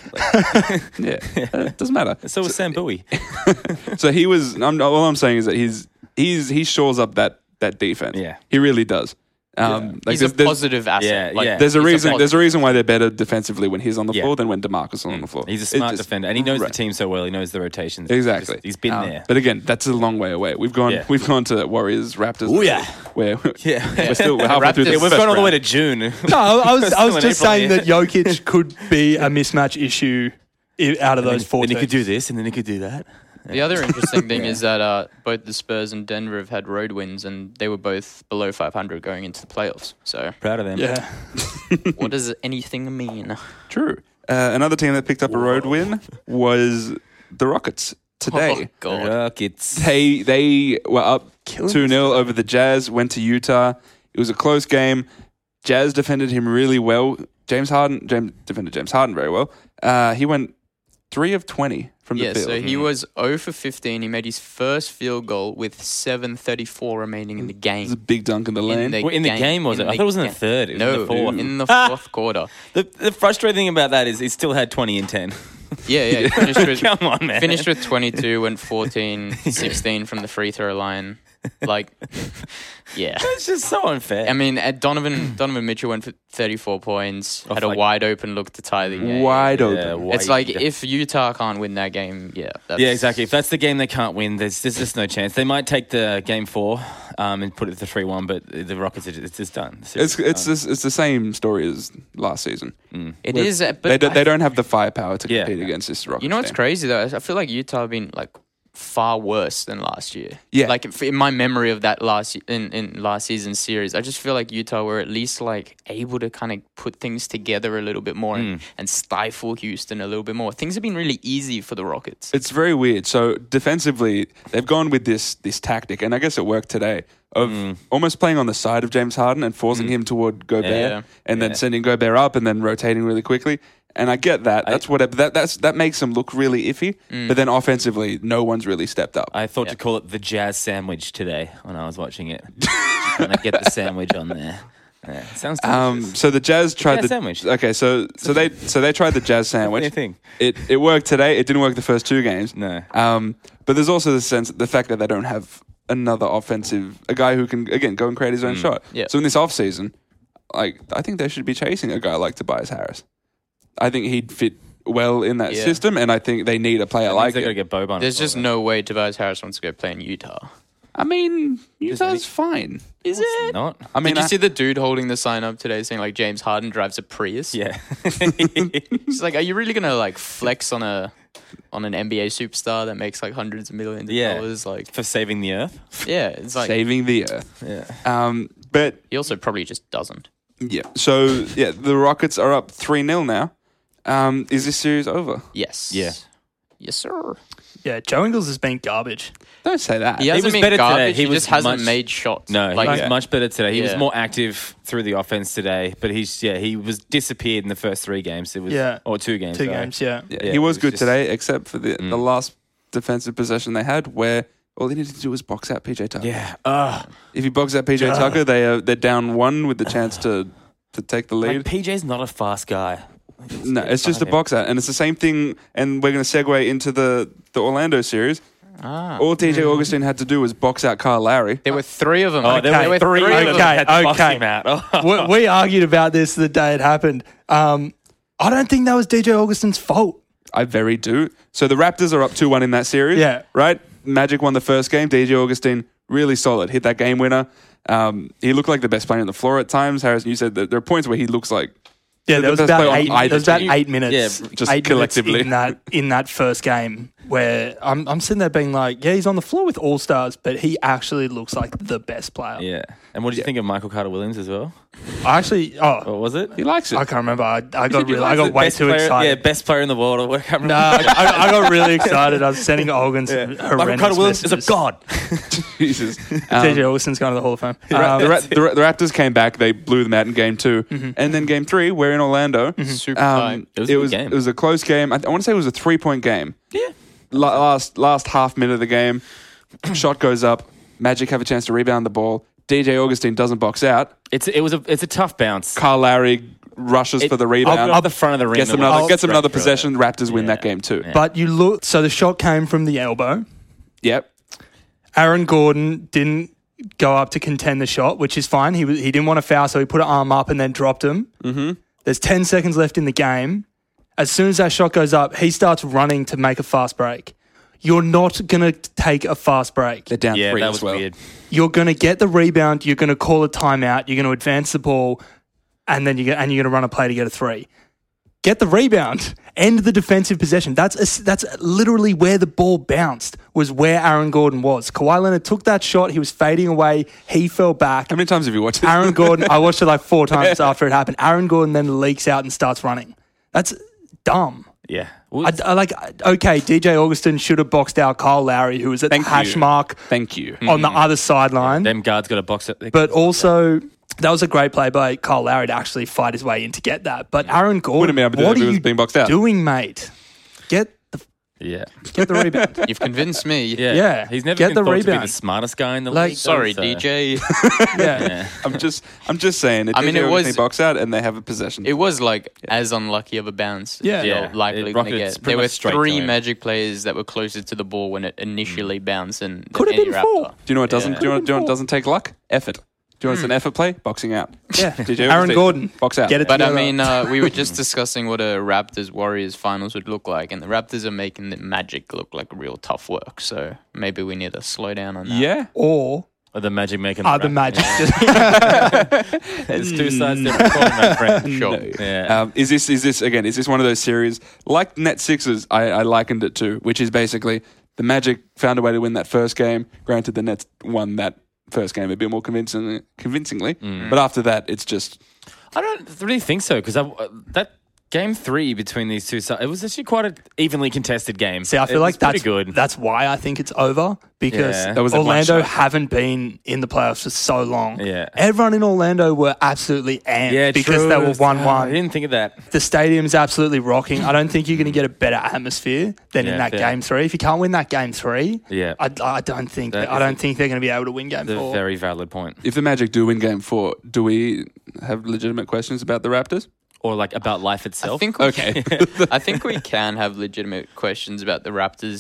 yeah, it doesn't matter. So was Sam Bowie. So he was. I'm, all I'm saying is that he's he's he shores up that that defense. Yeah. he really does. Um, like He's there's, a there's, positive asset. Yeah, like, yeah. there's a he's reason. There's a positive- reason why they're better defensively when he's on the Yeah. floor than when DeMarcus is on the floor. He's a It smart just- defender, and he knows Right. the team so well. He knows the rotations. Exactly. Just- he's been Um, there. But again, that's a long way away. We've gone. Yeah. We've gone to Warriors, Raptors. Oh, yeah. Where Yeah. we're still we're halfway through Raptors- the Yeah, we've first gone all the way round. to June. No, I was, I Still was in just April, saying yeah. that Jokic could be a mismatch issue i- out of those four Then he teams. could do this, and then he could do that. The other interesting thing is that uh, both the Spurs and Denver have had road wins, and they were both below five hundred going into the playoffs. So, Proud of them. Yeah. what does anything mean? True. Uh, another team that picked up a road win was the Rockets today. Oh, God. Rockets. They they were up Killing two nil over the Jazz. Went to Utah. It was a close game. Jazz defended him really well. James Harden James defended James Harden very well. Uh, he went three of twenty from Yeah, the field. so he was zero for fifteen. He made his first field goal with seven thirty-four remaining in the It was a game. big dunk in the lane. the Well, in the game, was it? I thought it was in the game. third. It was No, in the fourth. in the fourth quarter. The, the frustrating thing about that is he still had twenty and ten. Yeah, yeah. He finished with, Come on, man. finished with twenty-two, went fourteen, sixteen from the free throw line. Like, yeah. It's just so unfair. I mean, uh, Donovan Donovan Mitchell went for thirty-four points, Off had a like- wide open look to tie the game. Wide Yeah, open. wide. It's like if Utah can't win that game, yeah. That's, Yeah, exactly. If that's the game they can't win, there's, there's just no chance. They might take the game four um, and put it to three one, but the Rockets, are just- it's just done. It's Seriously it's done. just, it's the same story as last season. It With- is. uh, But they do, I- they don't have the firepower to Yeah. compete against this Rockets. You know what's team. crazy though? I feel like Utah have been like far worse than last year. Yeah. Like if- in my memory of that last in, in last season's series, I just feel like Utah were at least like able to kind of put things together a little bit more and, and stifle Houston a little bit more. Things have been really easy for the Rockets. It's very weird. So defensively, they've gone with this this tactic, and I guess it worked today, of almost playing on the side of James Harden and forcing him toward Gobert, Yeah. and then Yeah. sending Gobert up and then rotating really quickly. And I get that. That's what it, that that's that makes them look really iffy. But then offensively, no one's really stepped up. I thought to call it the Jazz sandwich today when I was watching it. Trying to get the sandwich on there. Yeah, sounds Um, delicious. so the Jazz tried Jazz the sandwich. Okay, so so they so they tried the Jazz sandwich. What do you think? It it worked today. It didn't work the first two games. No. Um, but there's also the sense, the fact that they don't have another offensive, a guy who can again go and create his own shot. Yeah. So in this off season, like I think they should be chasing a guy like Tobias Harris. I think he'd fit well in that Yeah. system, and I think they need a player like They're going it. to get Boban. There's as well, just though. no way Tobias Harris wants to go play in Utah. I mean, Utah's he- fine. Is It's it? not. I mean, Did you I- see the dude holding the sign up today saying like James Harden drives a Prius? Yeah. It's like, are you really gonna like flex on a on an N B A superstar that makes like hundreds of millions of Yeah. dollars? Like, For saving the earth. yeah, it's like saving the earth. Yeah. Um, but he also probably just doesn't. yeah, so yeah, the Rockets are up three nil now. Um, is this series over? Yes. Yeah. Yes, sir. Yeah, Joe Ingles has been garbage. Don't say that. He hasn't was been better today. garbage. He He, was just hasn't much- made shots. No, like he was yeah. much better today. He was Yeah. more active through the offense today, but he's yeah he was disappeared in the first three games. It was Yeah. or two games. Two sorry. games, yeah. Yeah, Yeah, he was it was good just- today, except for the, the Mm. last defensive possession they had, where all he needed to do was box out P J Tucker. Yeah. Ugh. If he box out P J Ugh. Tucker, they are they're down one with the chance to to take the lead. Like, P J's not a fast guy. No, it's just a box out, and it's the same thing. And we're going to segue into the the Orlando series. Ah. All T J Augustine had to do was box out Kyle Lowry. There were three of them. Oh, there Okay. were three Okay, of them that had to box okay. him out. Oh. we, we argued about this the day it happened. Um, I don't think that was D J Augustine's fault. I very do. So the Raptors are up two one in that series. Yeah. Right? Magic won the first game. D J Augustine, really solid. Hit that game winner. Um, he looked like the best player on the floor at times. Harrison, you said that there are points where he looks like Yeah, The there was best player about on eight. either There was about team. eight minutes. Yeah, just eight collectively. minutes in that in that first game where I'm I'm sitting there being like, yeah, he's on the floor with all stars, but he actually looks like the best player. Yeah. And what did you think of Michael Carter Williams as well? I actually, oh, What was it? he likes it. I can't remember. I, I got he really, I likes got it. way Best too player- excited. Yeah, best player in the world. Or I can't remember. No, I, I got really excited. I was sending Olgun some Michael horrendous Carter Williams is a messages. god. Jesus. D J Um, Augustine's going to the Hall of Fame. the, Ra- Um, the, Ra- the, Ra- the Raptors came back. They blew them out in game two, and then game three, we're in Orlando. Super Um, tight. It was a it good was game. it was a close game. I, I want to say it was a three point game. Yeah. La- last last half minute of the game, shot goes up. Magic have a chance to rebound the ball. D J Augustine doesn't box out. It's it was a it's a tough bounce. Kyle Lowry rushes It- for the rebound. Up, up the front of the ring. gets them the another, wall gets them straight another through it. possession. Raptors win Yeah. that game too. Yeah. But you look, so the shot came from the elbow. Yep. Aaron Gordon didn't go up to contend the shot, which is fine. He was, he didn't want to foul, so he put an arm up and then dropped him. Mm-hmm. There's ten seconds left in the game. As soon as that shot goes up, he starts running to make a fast break. You're not going to take a fast break. They're down Yeah, three that as was well. weird. You're going to get the rebound. You're going to call a timeout. You're going to advance the ball, and then you and you're going to run a play to get a three. Get the rebound. End the defensive possession. That's a, that's literally where the ball bounced. Was where Aaron Gordon was. Kawhi Leonard took that shot. He was fading away. He fell back. How many times have you watched it? Aaron Gordon. I watched it like four times after it happened. Aaron Gordon then leaks out and starts running. That's dumb. Yeah. Well, I, I like. Okay, D J Augustine should have boxed out Kyle Lowry, who was at Thank the hash you. mark Thank you. on the other sideline. them guards got a box it. But also, that was a great play by Kyle Lowry to actually fight his way in to get that. But Aaron Gordon, Wouldn't be able to do what it if are he was you being boxed out. doing, mate? Get the yeah. get the rebound. You've convinced me. Yeah. Yeah. He's never Get been the thought to be rebound. the smartest guy in the Like- league. Sorry, so- D J. yeah. Yeah. I'm just, I'm just saying. It I mean, D J it was- Augustine box out, and they have a possession. It was like as unlucky of a bounce Yeah. as you're Yeah. likely It going to rocketed get. pretty There were much straight to three him. Magic players that were closer to the ball when it initially bounced, and Could have any been Raptor. four. Do you know what doesn't? Yeah. Do you know what, do you know what doesn't take luck? Effort. Do you know what's an effort play? Boxing out. Yeah. D J Aaron Augustine, Gordon. box out. Get it But I together. mean, uh, we were just discussing what a Raptors Warriors finals would look like, and the Raptors are making the Magic look like real tough work. So maybe we need to slow down on that. Yeah. or Or the Magic making are the rap. Magic Yeah. just There's two sides to every coin, my friend. Sure. Yeah. Um, is this is this again? Is this one of those series like Net Sixers? I, I likened it to, which is basically the Magic found a way to win that first game. Granted, the Nets won that first game a bit more convincingly, convincingly. Mm. But after that, it's just I don't really think so because that game three between these two sides, it was actually quite an evenly contested game. See, I feel It like was pretty that's good. That's why I think it's over because Yeah. That was a one Orlando shot. haven't been in the playoffs for so long. Yeah. Everyone in Orlando were absolutely amped yeah, because true. they were one I one. didn't think of that. The stadium's absolutely rocking. I don't think you're going to get a better atmosphere than in Yeah, that fair. game three. If you can't win that game three, Yeah. I, I don't think That I is don't a- think they're going to be able to win game The four. very valid point. if the Magic do win Game Four, do we have legitimate questions about the Raptors? Or like about life I itself. think we Okay. I think we can have legitimate questions about the Raptors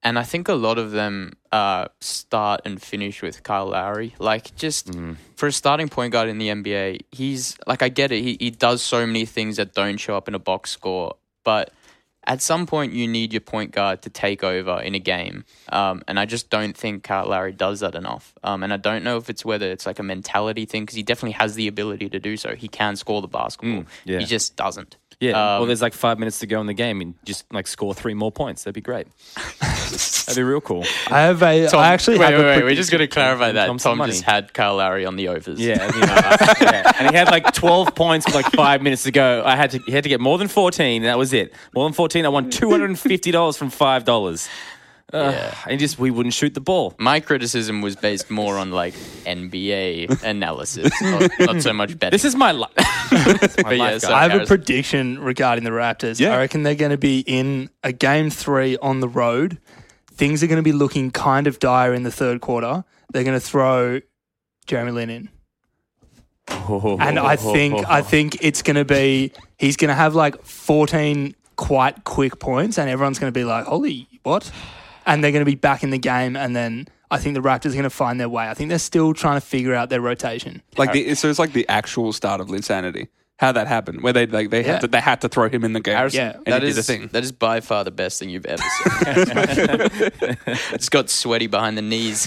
and I think a lot of them uh, start and finish with Kyle Lowry. Like, just Mm. for a starting point guard in the N B A, he's like, I get it. He he does so many things that don't show up in a box score, but at some point you need your point guard to take over in a game. Um, and I just don't think Kyle Lowry does that enough. Um, and I don't know if it's whether it's like a mentality thing, because he definitely has the ability to do so. He can score the basketball. Mm, yeah. He just doesn't. Yeah. Um, well, there's like five minutes to go in the game and just like score three more points. That'd be great. That'd be real cool. I have a. Tom, I actually wait, have wait, a wait. We're just going to clarify that. Tom some Tom money. just had Kyle Lowry on the overs. Yeah, you know, I- yeah. And he had like twelve points with like five minutes to go. I had to he had to get more than fourteen. And that was it. More than fourteen. I won two hundred and fifty dollars from five dollars. Uh, Yeah. And just we wouldn't shoot the ball. My criticism was based more on like N B A analysis, not, not so much betting. This is my life. But yeah, so- I have a Harris. prediction regarding the Raptors. Yeah. I reckon they're going to be in a game three on the road. Things are going to be looking kind of dire in the third quarter. They're going to throw Jeremy Lin in. And I think I think it's going to be he's going to have like fourteen quite quick points, and everyone's going to be like, "Holy what?" And they're going to be back in the game, and then I think the Raptors are going to find their way. I think they're still trying to figure out their rotation. Like the, so it's like the actual start of Linsanity. How that happened, where they like they Yeah. had to they had to throw him in the game. Yeah. and That he is did the thing. that is by far the best thing you've ever said. It's got sweaty behind the knees.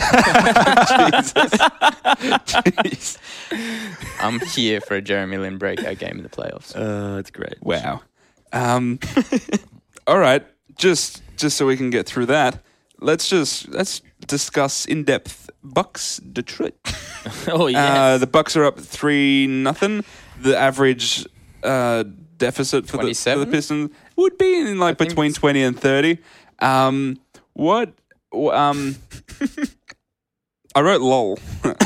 Jeez. I'm here for a Jeremy Lin breakout game in the playoffs. Uh, it's great. Wow. Um, all right, just just so we can get through that, let's just let's discuss in depth Bucks Detroit. Oh yes. Uh, the Bucks are up three nothing. The average uh, deficit for the, for the twenty-seven? Pistons would be in like think between it's- twenty and thirty. Um, what? w- Um, I wrote lol.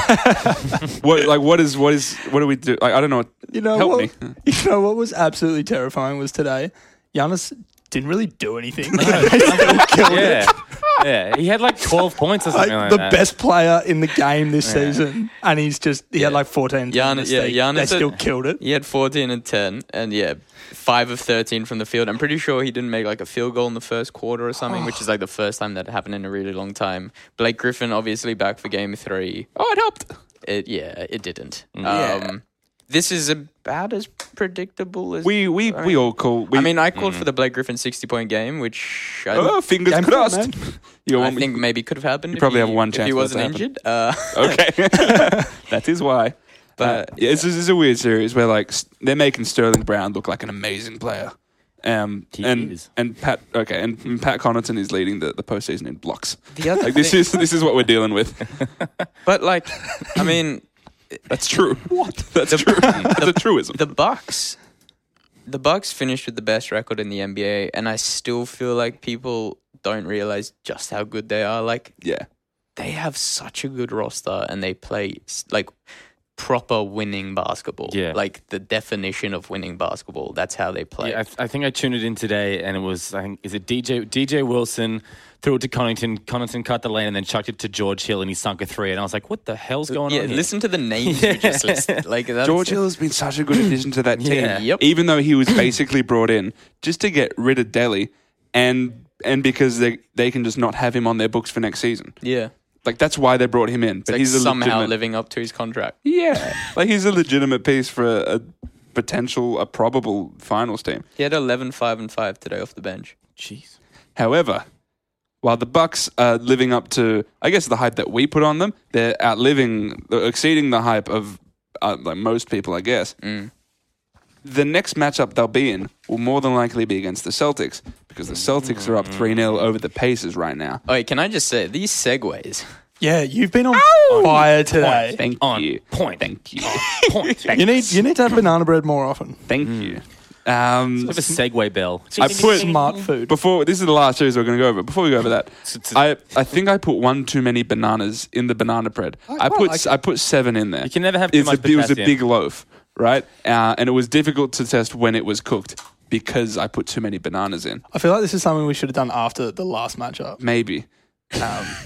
What like what is what is what do we do? Like, I don't know. What, You know help what? me. You know what was absolutely terrifying was today. Giannis didn't really do anything. They still killed it. yeah. Yeah. He had like twelve points or Like, something like, the that. best player in the game this season, and he's just he had like fourteen. Giannis- yeah, they, Giannis they still had- killed it. He had fourteen and ten, and yeah, five of thirteen from the field. I'm pretty sure he didn't make like a field goal in the first quarter or something, which is like the first time that happened in a really long time. Blake Griffin obviously back for game three. Oh, it helped. It yeah, it didn't. Yeah. Um, this is about as predictable as We we I we mean- all call. We, I mean, I called for the Blake Griffin sixty point game, which I, oh, fingers Game crossed. four, man. You I want me- think maybe could have happened. You probably have one if chance he for that to wasn't happen. injured. Uh, Okay, that is why. But, uh, yeah, this, is, this is a weird series where like s- they're making Sterling Brown look like an amazing player. Um, He and is. and Pat okay, and, and Pat Connaughton is leading the, the postseason in blocks. the other Like this thing- is this is what we're dealing with. but like, I mean, That's true. What? That's true. That's a truism. the Bucks, the Bucks finished with the best record in the N B A, and I still feel like people don't realize just how good they are. Like Yeah. they have such a good roster, and they play s- like proper winning basketball. Yeah. Like the definition of winning basketball. That's how they play. Yeah, I, th- I think I tuned it in today, and it was I think is it D J D J Wilson threw it to Connaughton. Connaughton cut the lane and then chucked it to George Hill, and he sunk a three. And I was like, "What the hell's going yeah, on?" Here? listen to the names we just listed. Like that's, George Hill has been such a good addition to that team. Yeah. Yep. Even though he was basically brought in just to get rid of Delhi, and and because they they can just not have him on their books for next season. Yeah, Like that's why they brought him in. it's But like he's a somehow legitimate, living up to his contract. yeah, like he's a legitimate piece for a, a potential, a probable finals team. He had eleven, five, and five today off the bench. Jeez. However, while the Bucks are living up to, I guess, the hype that we put on them, they're outliving, they're exceeding the hype of uh, like most people, I guess. Mm. The next matchup they'll be in will more than likely be against the Celtics because the Celtics are up three nil over the Pacers right now. Okay, can I just say these segues? Yeah, you've been on fire today. Thank On you. point. Thank you. Point. You need you need to have banana bread more often. Thank you. Um, Have a segue bell. I put Smart food. before this is the last series we're going to go over. Before we go over that, It's- it's- I, I think I put one too many bananas in the banana bread. I quite put like I put seven in there. You can never have too It's a- much It was a potassium. big loaf, right? Uh, and it was difficult to test when it was cooked because I put too many bananas in. I feel like this is something we should have done after the last matchup. Maybe. Um,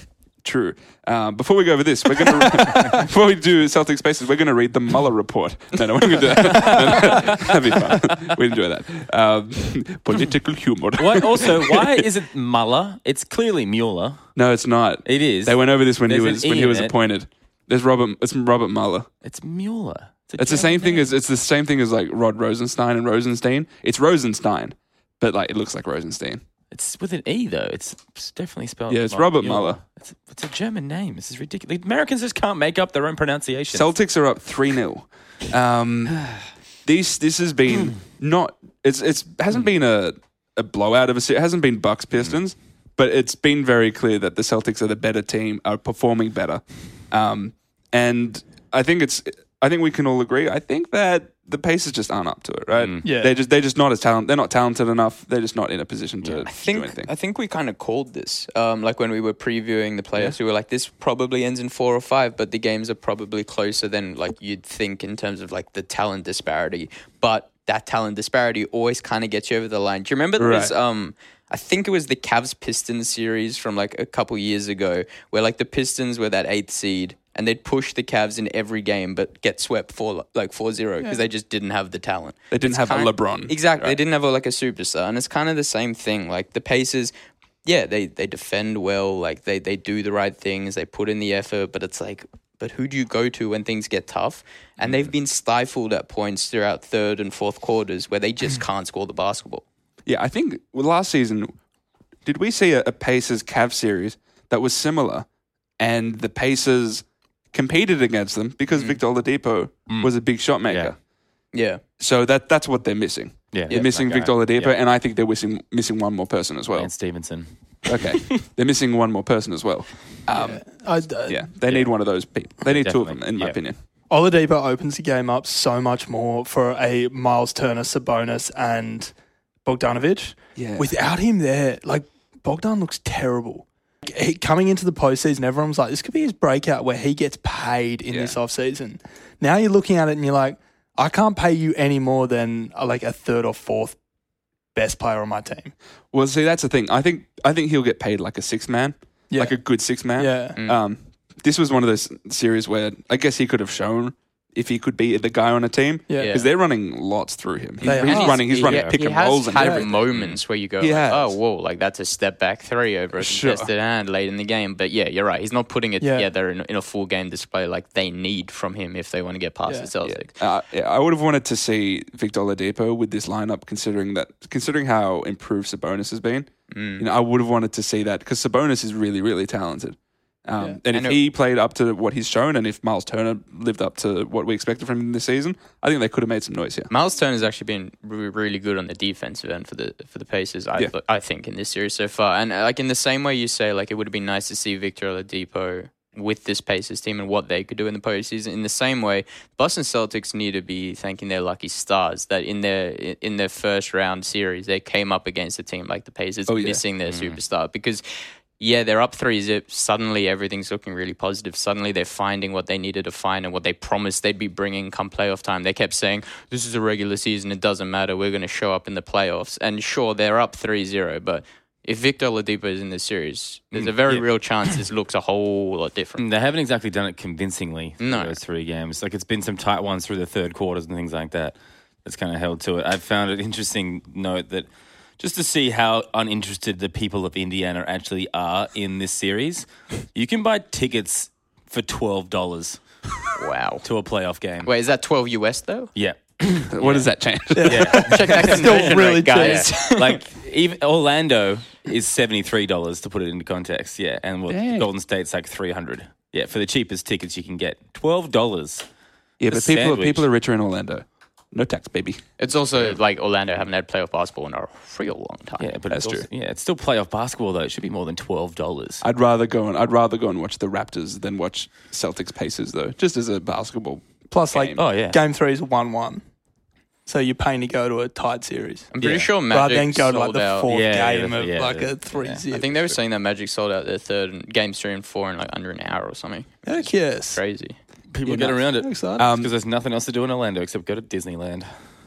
True. Um, before we go over this, we're going to before we do Celtic Spaces, we're going to read the Muller report. No, no, we're going to do that. No, no, that'd be fun. We enjoy that. Um, political humor. What, also, why is it Muller? It's clearly Mueller. No, it's not. It is. They went over this when There's he an was E when he in was it. appointed. There's Robert. It's Robert Mueller. It's Mueller. a It's the German same thing name. as it's the same thing as like Rod Rosenstein and Rosenstein. It's Rosenstein, but like it looks like Rosenstein. It's with an E though. It's, it's definitely spelled. Yeah, it's like Robert Mueller. It's, it's a German name. This is ridiculous. The Americans just can't make up their own pronunciation. Celtics are up three nil. Um, this this has been not. It's it's hasn't been a a blowout of a. se- It hasn't been Bucks Pistons, but it's been very clear that the Celtics are the better team, are performing better, um, and I think it's. I think we can all agree. I think that the Pacers just aren't up to it, right? Yeah. they're just they're just not as talented. They're not talented enough. They're just not in a position to, I to think do anything. I think we kind of called this. Um, like when we were previewing the playoffs, we were like, "This probably ends in four or five, but the games are probably closer than like you'd think in terms of like the talent disparity." But that talent disparity always kind of gets you over the line. Do you remember there was Right. um? I think it was the Cavs Pistons series from like a couple years ago, where like the Pistons were that eighth seed. And they'd push the Cavs in every game, but get swept for like four zero because they just didn't have the talent. They didn't It's have a kind- LeBron. Exactly. They Right. didn't have a, like a superstar. And it's kind of the same thing. Like the Pacers, yeah, they, they defend well. Like they, they do the right things. They put in the effort. But it's like, but who do you go to when things get tough? And they've been stifled at points throughout third and fourth quarters where they just can't score the basketball. Yeah, I think well, last season, did we see a, a Pacers Cavs series that was similar, and the Pacers competed against them because Victor Oladipo was a big shot maker. Yeah. So that that's what they're missing. Yeah, They're missing that guy. Victor Oladipo, Yeah. and I think they're missing missing one more person as well. And Stevenson. Okay, they're missing one more person as well. Um, I, yeah, they need one of those people. They need two of them, Definitely. in my Yeah. opinion. Oladipo opens the game up so much more for a Miles Turner, Sabonis, and Bogdanovic. Yeah. Without him there, like Bogdan looks terrible. He, coming into the postseason, everyone was like, this could be his breakout where he gets paid in Yeah. this offseason. Now you're looking at it and you're like, I can't pay you any more than uh, like a third or fourth best player on my team. Well, see, that's the thing. I think I think he'll get paid like a six man, Yeah. like a good six man. Yeah. Um, this was one of those series where I guess he could have shown if he could be the guy on a team. Yeah. Because they're running lots through him. He's, They he's are. running. He's He- running he pick and has rolls and had everything. moments where you go, He like, has. oh, whoa, like that's a step back three over a Sure. contested hand late in the game. But yeah, you're right. He's not putting it Yeah. together in, in a full game display like they need from him if they want to get past Yeah. the Celtics. Uh, yeah, I would have wanted to see Victor Oladipo with this lineup, considering that, considering how improved Sabonis has been. Mm. You know, I would have wanted to see that because Sabonis is really, really talented. Um, Yeah. And I if know- he played up to what he's shown, and if Miles Turner lived up to what we expected from him this season, I think they could have made some noise here. Miles Turner has actually been re- really good on the defensive end for the for the Pacers. I Yeah. th- I think in this series so far, and uh, like in the same way you say, like it would have been nice to see Victor Oladipo with this Pacers team and what they could do in the postseason. In the same way, Boston Celtics need to be thanking their lucky stars that in their in their first round series they came up against a team like the Pacers, Oh, yeah. missing their superstar because. Yeah, they're up three zip. Suddenly, everything's looking really positive. Suddenly, they're finding what they needed to find and what they promised they'd be bringing come playoff time. They kept saying, this is a regular season. It doesn't matter. We're going to show up in the playoffs. And sure, they're up three zero. But if Victor Oladipo is in this series, there's a very yeah. real chance this looks a whole lot different. They haven't exactly done it convincingly through No. those three games. Like it's been some tight ones through the third quarters and things like that. That's kind of held to it. I found it interesting note that just to see how uninterested the people of Indiana actually are in this series, you can buy tickets for twelve dollars Wow. to a playoff game. Wait, is that twelve U S though? Yeah. What does that change? Yeah. Check that conversion really rate, guys. Like even Orlando is seventy-three dollars to put it into context. Yeah. And well, Dang. Golden State's like three hundred dollars. Yeah. For the cheapest tickets you can get. twelve dollars. Yeah, A but people sandwich. people are richer in Orlando. No tax, baby. It's also like Orlando haven't had playoff basketball in a real long time. Yeah, but That's it's also- true. yeah, it's still playoff basketball though. It should be more than twelve dollars. I'd rather go and I'd rather go and watch the Raptors than watch Celtics Pacers though, just as a basketball. Plus, like, Game. Oh yeah. game three is one one. So you're paying to go to a tight series. I'm pretty Yeah. sure Rather Magic than go to like sold the out. fourth Yeah, yeah, game the- of yeah, like the- a three yeah. zip. I think they were saying that Magic sold out their third and games three and four in like under an hour or something. Heck yes. Crazy. People You're get nuts. around it Excited. because Um, there's nothing else to do in Orlando except go to Disneyland.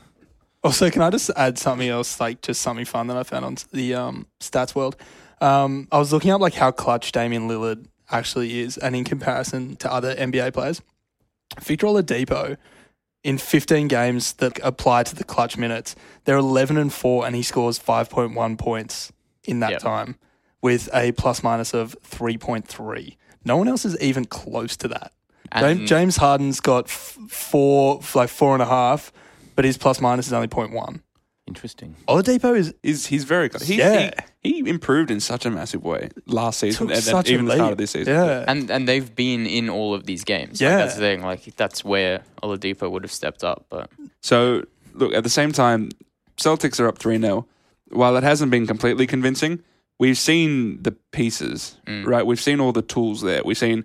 Also, can I just add something else, like just something fun that I found on the um, Stats World? Um, I was looking up like how clutch Damian Lillard actually is, and in comparison to other N B A players, Victor Oladipo, in fifteen games that apply to the clutch minutes, they're eleven and four, and he scores five point one points in that Yep. time with a plus minus of three point three. No one else is even close to that. James, And- James Harden's got f- four, like four and a half, but his plus minus is only point one. Interesting. Oladipo is He's he's very good. He, Yeah. he he improved in such a massive way last season, took and then such even a the start leap. of this season. Yeah. And and they've been in all of these games. Yeah. Like, that's the thing. Like that's where Oladipo would have stepped up. But So, look, at the same time, Celtics are up three nil. While it hasn't been completely convincing, we've seen the pieces, Mm. right? We've seen all the tools there. We've seen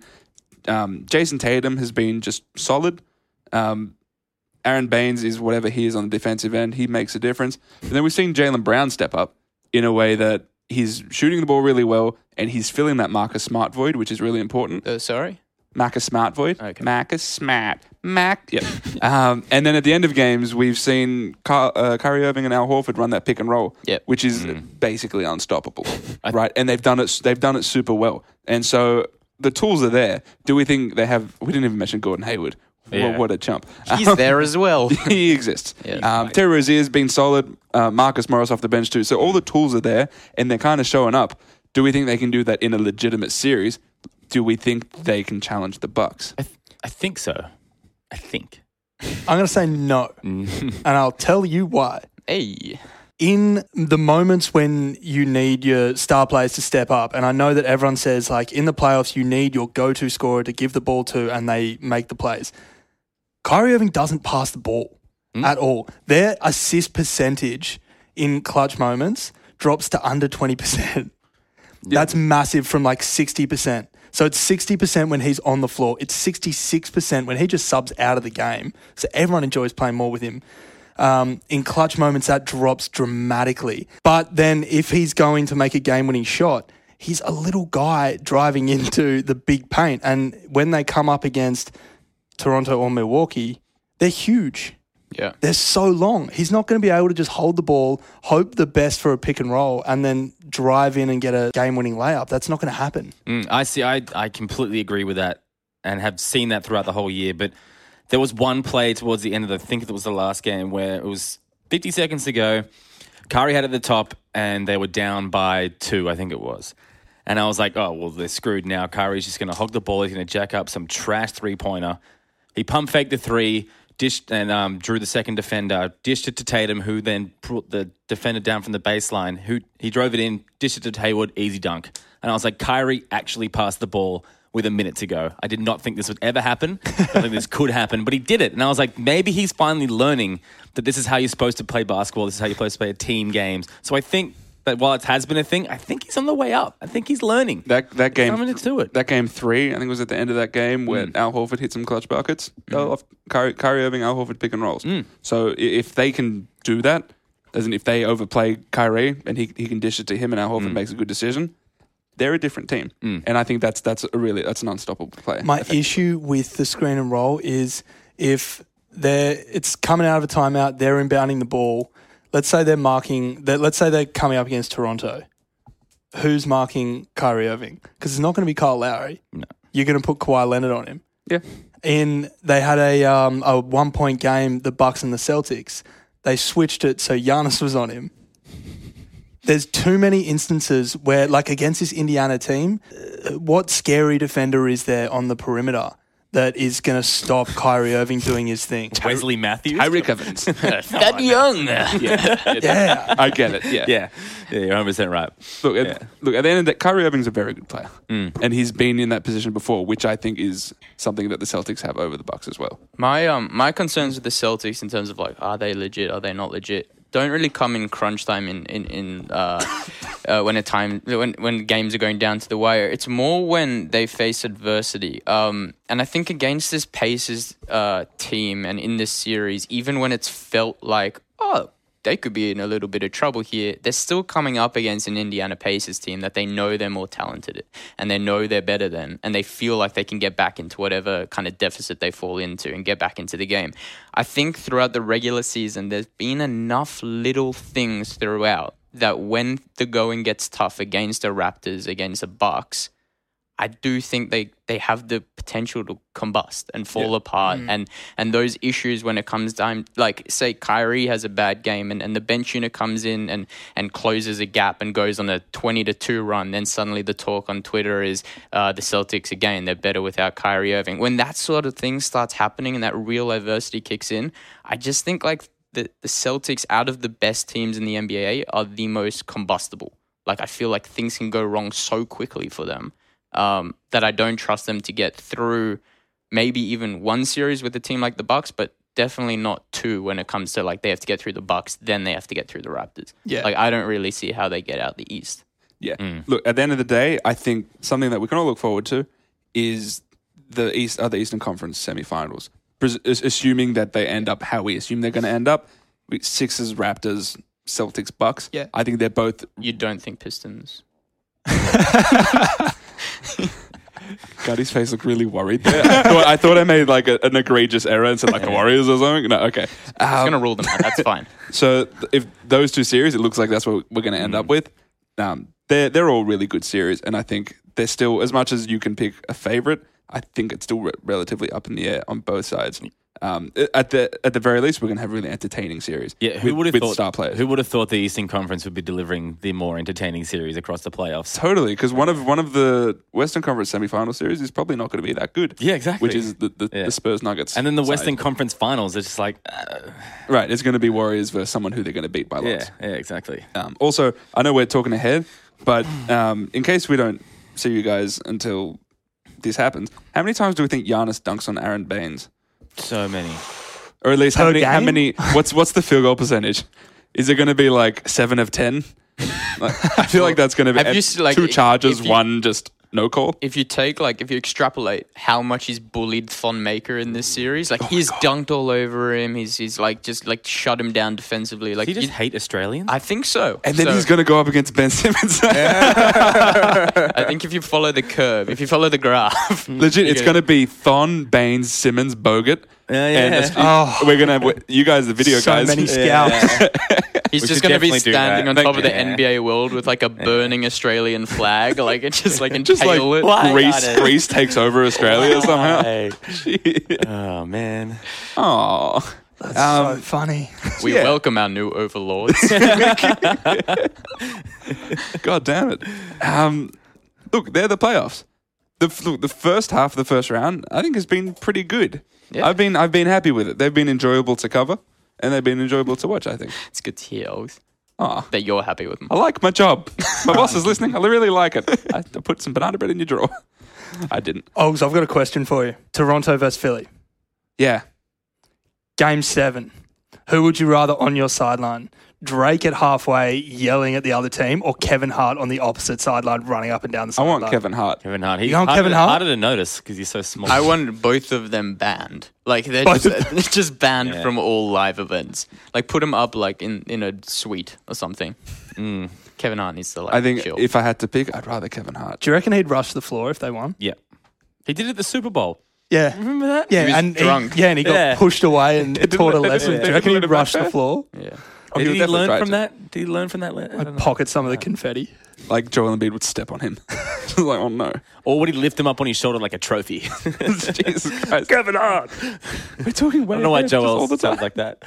um, Jason Tatum has been just solid. Um, Aaron Baines is whatever he is on the defensive end. He makes a difference. And then we've seen Jaylen Brown step up in a way that he's shooting the ball really well and he's filling that Marcus Smart void, which is really important. uh, sorry. Marcus Smart void. Okay. Marcus Smart. Mac. Yeah. um, and then at the end of games, we've seen Ky- uh, Kyrie Irving and Al Horford run that pick and roll, Yep. which is basically unstoppable, right? And they've done it. They've done it super well. And so the tools are there. Do we think they have? We didn't even mention Gordon Hayward. Yeah. What, what a chump. He's there as well. he exists. Yeah. Um, Terry Rozier's been solid. Uh, Marcus Morris off the bench too. So all the tools are there, and they're kind of showing up. Do we think they can do that in a legitimate series? Do we think they can challenge the Bucks? I, th- I think so. I think. I'm going to say no, and I'll tell you why. Hey. In the moments when you need your star players to step up, and I know that everyone says, like, in the playoffs, you need your go-to scorer to give the ball to, and they make the plays. Kyrie Irving doesn't pass the ball at all. Their assist percentage in clutch moments drops to under twenty percent. That's massive from like sixty percent. So it's sixty percent when he's on the floor. It's sixty-six percent when he just subs out of the game. So everyone enjoys playing more with him. Um, in clutch moments, that drops dramatically. But then if he's going to make a game-winning shot, he's a little guy driving into the big paint. And when they come up against Toronto or Milwaukee, they're huge. Yeah. They're so long. He's not going to be able to just hold the ball, hope the best for a pick and roll, and then drive in and get a game-winning layup. That's not going to happen. Mm, I see. I I completely agree with that, and have seen that throughout the whole year. But there was one play towards the end of the, I think it was the last game, where it was fifty seconds to go. Curry had at the top, and they were down by two, I think it was. And I was like, oh, well, they're screwed now. Curry's just going to hog the ball. He's going to jack up some trash three-pointer. He pump faked the three, dished and um, drew the second defender, dished it to Tatum, who then brought the defender down from the baseline. Who he drove it in, dished it to Hayward, easy dunk. And I was like, Kyrie actually passed the ball with a minute to go. I did not think this would ever happen. I think this could happen, but he did it. And I was like, maybe he's finally learning that this is how you're supposed to play basketball. This is how you're supposed to play team games. So I think that while it has been a thing, I think he's on the way up. I think he's learning. That that game, Coming to it. that game three, I think it was at the end of that game where Al Horford hit some clutch buckets. Oh, off Kyrie, Kyrie Irving, Al Horford pick and rolls. So i- if they can do that, as in if they overplay Kyrie and he he can dish it to him and Al Horford makes a good decision, they're a different team. And I think that's that's a really that's an unstoppable play. My issue with the screen and roll is if they're it's coming out of a timeout, they're inbounding the ball. Let's say they're marking. That let's say they're coming up against Toronto. Who's marking Kyrie Irving? Because it's not going to be Kyle Lowry. No. You're going to put Kawhi Leonard on him. Yeah. In they had a um, a one point game, the Bucks and the Celtics. They switched it so Giannis was on him. There's too many instances where, like against this Indiana team, uh, what scary defender is there on the perimeter that is going to stop Kyrie Irving doing his thing? Wesley Matthews. Tyreek Evans. That young. Yeah. I get it. Yeah. Yeah. Yeah, you're one hundred percent right. Look, at, Yeah. look. At the end of that, Kyrie Irving's a very good player, and he's been in that position before, which I think is something that the Celtics have over the Bucks as well. My um my concerns with the Celtics in terms of like, are they legit? Are they not legit? Don't really come in crunch time in in in uh, uh, when a time when when games are going down to the wire. It's more when they face adversity. Um, and I think against this Pacers uh, team and in this series, even when it's felt like, oh, they could be in a little bit of trouble here, they're still coming up against an Indiana Pacers team that they know they're more talented and they know they're better than, and they feel like they can get back into whatever kind of deficit they fall into and get back into the game. I think throughout the regular season, there's been enough little things throughout that when the going gets tough against the Raptors, against the Bucks, I do think they, they have the potential to combust and fall Yeah. apart. And, and those issues when it comes time, like say Kyrie has a bad game and, and the bench unit comes in and, and closes a gap and goes on a twenty to two run, then suddenly the talk on Twitter is uh, the Celtics, again, they're better without Kyrie Irving. When that sort of thing starts happening and that real adversity kicks in, I just think like the, the Celtics, out of the best teams in the N B A, are the most combustible. Like I feel like things can go wrong so quickly for them. Um, that I don't trust them to get through maybe even one series with a team like the Bucks, but definitely not two when it comes to like they have to get through the Bucks, then they have to get through the Raptors. Yeah. Like I don't really see how they get out the East. Yeah. Look, at the end of the day, I think something that we can all look forward to is the East, uh, the Eastern Conference semifinals. Pres- assuming that they end up how we assume they're going to end up, we- Sixers, Raptors, Celtics, Bucks. Yeah. I think they're both. You don't think Pistons? God, his face looked really worried there. I, thought, I thought I made like a, an egregious error and said like the Warriors or something. No, okay. I'm Um, going to rule them out. That's fine. So th- if those two series, it looks like that's what we're going to end up with. Um, they're they're all really good series, and I think they're still, as much as you can pick a favorite, I think it's still re- relatively up in the air on both sides. Um, at the at the very least, we're going to have a really entertaining series. Yeah, who with, would have with thought? star players? Who would have thought the Eastern Conference would be delivering the more entertaining series across the playoffs? Totally, because one of one of the Western Conference semifinal series is probably not going to be that good. Yeah, exactly. Which is the the, Yeah. the Spurs Nuggets, And then the side. Western Conference Finals, it's just like, uh, right? It's going to be Warriors versus someone who they're going to beat by yeah, lots. yeah, exactly. Um, also, I know we're talking ahead, but um, in case we don't see you guys until this happens, how many times do we think Giannis dunks on Aaron Baines? So many. Or at least how Per many, how game? many? What's what's the field goal percentage? Is it going to be like seven of ten? Like, I feel like that's going to be Have you seen, like, two if- charges, if you- one just no call. If you take, like, if you extrapolate how much he's bullied Thon Maker in this series, Oh like, he's dunked all over him. He's, he's like, just, like, shut him down defensively. Like, Does he just you- hate Australians? I think so. And then So- he's going to go up against Ben Simmons. I think if you follow the curve, if you follow the graph, Legit, it's you're going to be Thon, Baines, Simmons, Bogut. Yeah, And yeah. it's- Oh. we're going to, you guys, the video so guys. many scouts. he's We just could going to be definitely do standing that. on Thank top of the you. N B A world with like a burning Australian flag, like it just like Just like impale it. Why Greece, not it? Greece takes over Australia somehow. Hey. Oh, man. Oh, That's Um, so funny. We yeah. welcome our new overlords. God damn it! Um, look, they're the playoffs. The f- look, the first half of the first round, I think, has been pretty good. Yeah. I've been I've been happy with it. They've been enjoyable to cover, and they've been enjoyable to watch. I think. It's good to hear, Ogs, Oh, that you're happy with them. I like my job. My boss is listening. I really like it. I, I put some banana bread in your drawer. I didn't. Oh, so I've got a question for you. Toronto versus Philly. Yeah. Game seven. Who would you rather on your sideline? Drake at halfway yelling at the other team, or Kevin Hart on the opposite sideline running up and down the I sideline? want Kevin Hart. Kevin Hart. He's You want harder, Kevin Hart? harder to notice because he's so small. I want both of them banned. Like they're Both just, of them. they're just banned Yeah. from all live events. Like put them up like in, in a suite or something. Mm. Kevin Hart needs to like I think chill. if I had to pick, I'd rather Kevin Hart. Do you reckon he'd rush the floor if they won? Yeah. He did it at the Super Bowl. Yeah. Remember that? Yeah, was and drunk. He, yeah, and he got Yeah. pushed away and taught a lesson. yeah. Do you reckon Did he'd he rush the back floor? yeah. Oh, he Did would he definitely learn try from to. that? Did he learn from that? I don't know. Pocket some of the confetti. Like Joel Embiid would step on him. Just like, oh no. Or would he lift him up on his shoulder like a trophy? Jesus Christ. Kevin Hart. We're talking I don't know why just all Joel the time. sounds like that.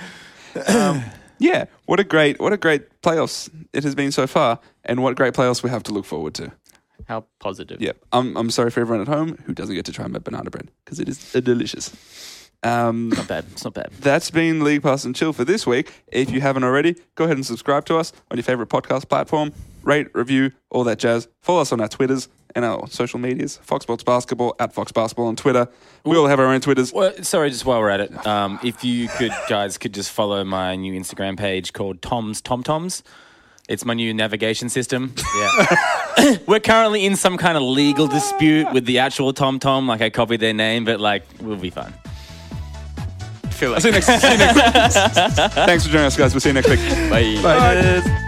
Yeah, what a great, what a great playoffs it has been so far, and what great playoffs we have to look forward to. How positive. Yeah, I'm, I'm sorry for everyone at home who doesn't get to try my banana bread because it is uh, delicious. Um, Not bad. It's not bad. that's been League Pass and Chill for this week. If you haven't already, go ahead and subscribe to us on your favorite podcast platform. Rate, review, all that jazz. Follow us on our Twitters and our social medias. Fox Sports Basketball at Fox Basketball on Twitter. We all have our own Twitters. Well, sorry, just while we're at it, um, if you could, guys, could just follow my new Instagram page called Tom's Tom Toms. It's my new navigation system. Yeah, we're currently in some kind of legal dispute with the actual Tom Tom. Like I copied their name, but like we'll be fine. I feel like See you next, see you next week. Thanks for joining us, guys. We'll see you next week. Bye. Bye.